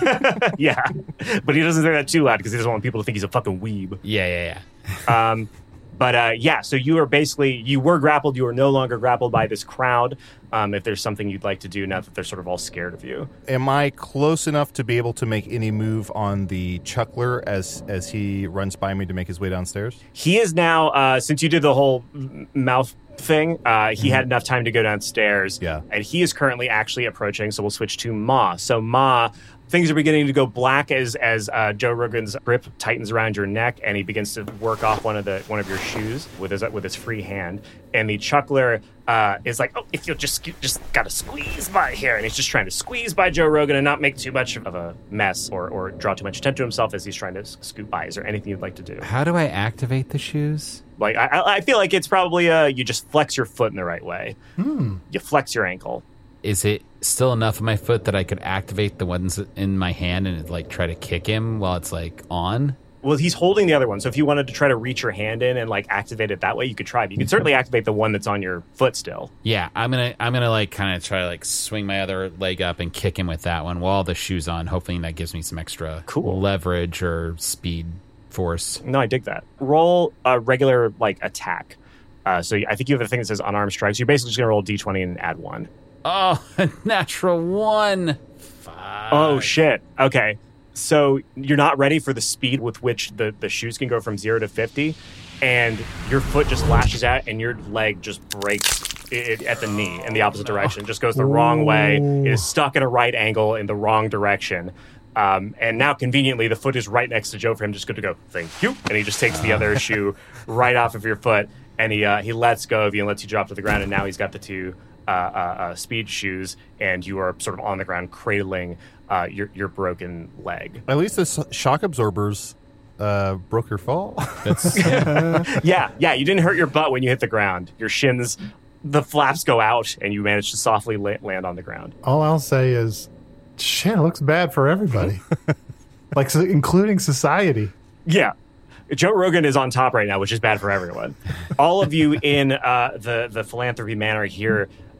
Yeah, but he doesn't say that too loud because he doesn't want people to think he's a fucking weeb. Yeah, yeah, yeah. Um, but uh, yeah, so you are basically, you were grappled, you are no longer grappled by this crowd. Um, if there's something you'd like to do now that they're sort of all scared of you. Am I close enough to be able to make any move on the Chuckler as as he runs by me to make his way downstairs? He is now, uh, since you did the whole m- mouth thing, uh, he had enough time to go downstairs. Yeah. And he is currently actually approaching, so we'll switch to Ma. So Ma, things are beginning to go black as as uh, Joe Rogan's grip tightens around your neck, and he begins to work off one of the one of your shoes with his with his free hand. And the Chuckler uh, is like, oh, if you'll just just gotta squeeze by here, and he's just trying to squeeze by Joe Rogan and not make too much of a mess or or draw too much attention to himself as he's trying to scoot by. Is there anything you'd like to do? How do I activate the shoes? Like I, I feel like it's probably uh, you just flex your foot in the right way. Hmm. You flex your ankle. Is it still enough of my foot that I could activate the ones in my hand and like try to kick him while it's like on? Well, he's holding the other one, so if you wanted to try to reach your hand in and like activate it that way, you could try. But you could certainly activate the one that's on your foot still. Yeah, I'm gonna I'm gonna like kind of try to like swing my other leg up and kick him with that one while the shoe's on. Hopefully that gives me some extra Cool. leverage or speed force. No, I dig that. Roll a regular like attack. Uh, so I think you have a thing that says unarmed strikes. You're basically just gonna roll a d twenty and add one. Oh, natural one. Fuck. Oh shit. Okay. So you're not ready for the speed with which the, the shoes can go from zero to fifty, and your foot just lashes out and your leg just breaks it, at the knee in the opposite direction. Just goes the wrong way. It is stuck at a right angle in the wrong direction. Um, and now conveniently the foot is right next to Joe for him just good to go, thank you. And he just takes the other shoe right off of your foot, and he uh, he lets go of you and lets you drop to the ground, and now he's got the two uh, uh, uh, speed shoes, and you are sort of on the ground cradling uh, your your broken leg. At least the s- shock absorbers uh, broke your fall. That's Yeah, yeah, you didn't hurt your butt when you hit the ground. Your shins, the flaps go out, and you manage to softly la- land on the ground. All I'll say is, shit, it looks bad for everybody, like so, including society. Yeah. Joe Rogan is on top right now, which is bad for everyone. All of you in uh, the, the Philanthropy Manor hear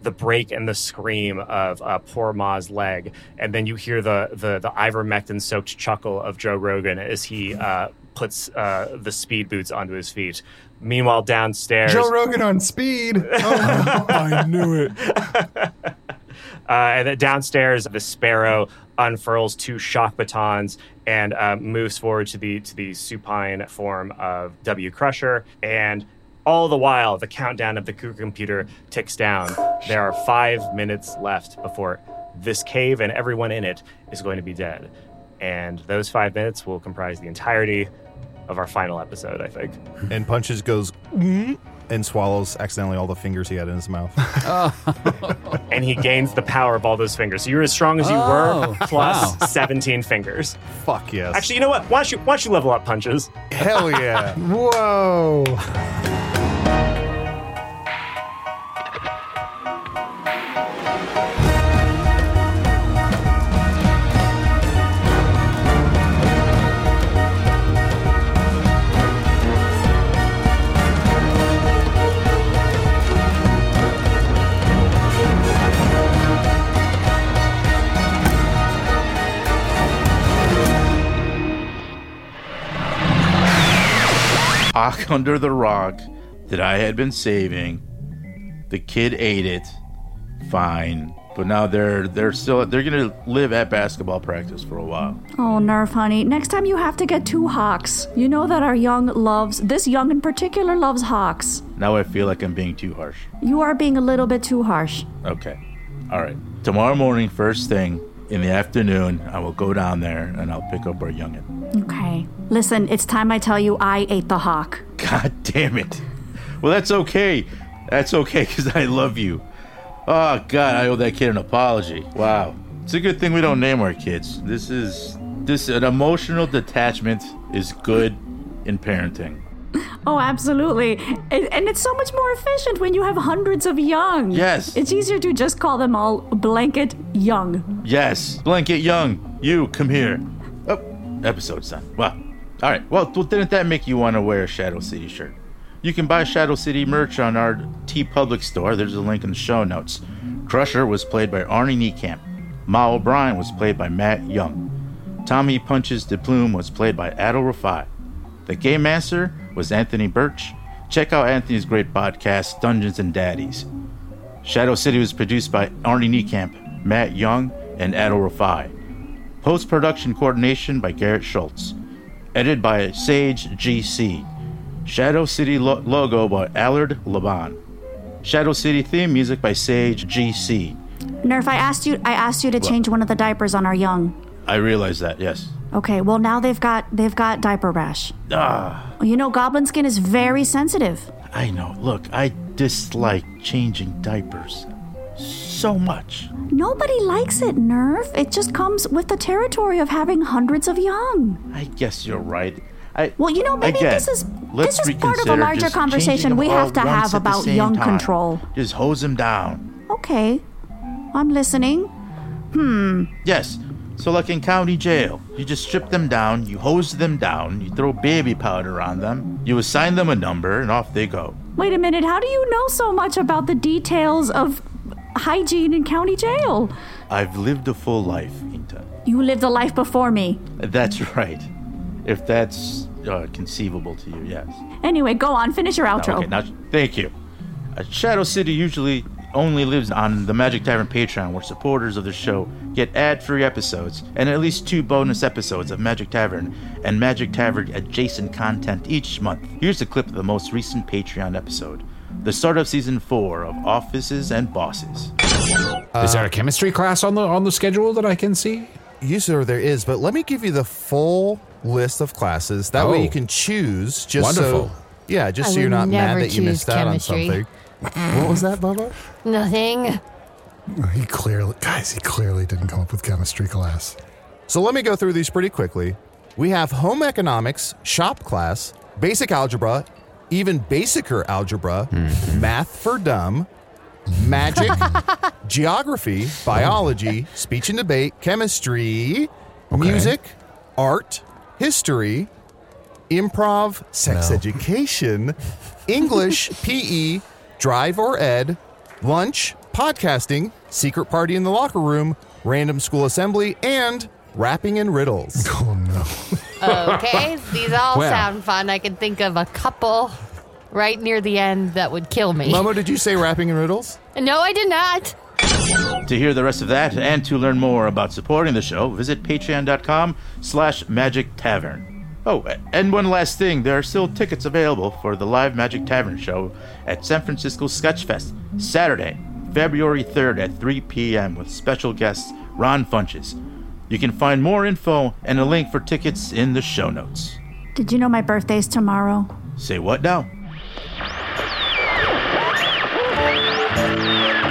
the break and the scream of uh, poor Ma's leg, and then you hear the the, the ivermectin-soaked chuckle of Joe Rogan as he uh, puts uh, the speed boots onto his feet. Meanwhile, downstairs... Joe Rogan on speed. Oh, I knew it. uh, and then downstairs, the Sparrow unfurls two shock batons and uh, moves forward to the to the supine form of W. Crusher. And all the while, the countdown of the Cougar computer ticks down. There are five minutes left before this cave and everyone in it is going to be dead. And those five minutes will comprise the entirety of our final episode, I think. And Punches goes mm, and swallows accidentally all the fingers he had in his mouth. And he gains the power of all those fingers. So you're as strong as you Oh, were, plus wow. seventeen fingers. Fuck yes. Actually, you know what? Why don't you, why don't you level up, Punches? Hell yeah. Whoa. Hawk under the rock that I had been saving. The kid ate it. Fine. But now they're they're still they're gonna live at basketball practice for a while. Oh, Nerf, honey. Next time you have to get two hawks. You know that our young loves, this young in particular loves hawks. Now I feel like I'm being too harsh. You are being a little bit too harsh. Okay. Alright. Tomorrow morning, first thing, in the afternoon, I will go down there and I'll pick up our youngin'. Okay. Listen, it's time I tell you I ate the hawk. God damn it. Well, that's okay. That's okay, because I love you. Oh, God, I owe that kid an apology. Wow. It's a good thing we don't name our kids. This is... This, an emotional detachment is good in parenting. Oh, absolutely. And, and it's so much more efficient when you have hundreds of young. Yes. It's easier to just call them all blanket young. Yes. Blanket Young, you, come here. Oh, episode's done. Well, all right. Well, well, didn't that make you want to wear a Shadow City shirt? You can buy Shadow City merch on our TeePublic store. There's a link in the show notes. Crusher was played by Arnie Niekamp. Ma O'Brien was played by Matt Young. Tommy Punches de Plume was played by Adol Rafai. The Game Master was Anthony Birch. Check out Anthony's great podcast, Dungeons and Daddies. Shadow City was produced by Arnie Niekamp, Matt Young, and Adol Rafai. Post-production coordination by Garrett Schultz. Edited by Sage G C. Shadow City lo- logo by Allard Laban. Shadow City theme music by Sage G C. Nerf, I asked you I asked you to change one of the diapers on our young. I realize that, yes. Okay, well now they've got they've got diaper rash. Ah, You know, goblin skin is very sensitive. I know. Look, I dislike changing diapers so much. Nobody likes it, Nerf. It just comes with the territory of having hundreds of young. I guess you're right. I, Well, you know, maybe again, this is let's this is part of a reconsider larger just conversation changing we them have all to once have at the about same young time. control. Just hose them down. Okay, I'm listening. Yes. So like in county jail, you just strip them down, you hose them down, you throw baby powder on them, you assign them a number, and off they go. Wait a minute, how do you know so much about the details of hygiene in county jail? I've lived a full life, Inta. You lived a life before me. That's right. If that's uh, conceivable to you, yes. Anyway, go on, finish your outro. Okay, now, thank you. Uh, Shadow City usually only lives on the Magic Tavern Patreon, where supporters of the show get ad-free episodes and at least two bonus episodes of Magic Tavern and Magic Tavern adjacent content each month. Here's a clip of the most recent Patreon episode, the start of season four of Offices and Bosses. Is there a chemistry class on the on the schedule that I can see? Yes, sir, there is, but let me give you the full list of classes. That Oh. way you can choose. Just Wonderful. So, yeah, just I so you're would not mad never that you choose missed out on chemistry. something. What was that, Bubba? Nothing. He clearly, guys, he clearly didn't come up with chemistry class. So let me go through these pretty quickly. We have home economics, shop class, basic algebra, even basicer algebra, math for dumb, magic, geography, biology, speech and debate, chemistry, music, art, history, improv, sex No. education, English, P E, drive or ed, lunch, podcasting, secret party in the locker room, random school assembly, and rapping in riddles. Oh, no. Okay, these all Well. sound fun. I can think of a couple right near the end that would kill me. Momo, did you say rapping in riddles? No, I did not. To hear the rest of that and to learn more about supporting the show, visit patreon.com slash magic tavern. Oh, and one last thing, there are still tickets available for the live Magic Tavern show at San Francisco Sketchfest, Saturday, February third at three p.m. with special guests Ron Funches. You can find more info and a link for tickets in the show notes. Did you know my birthday's tomorrow? Say what now?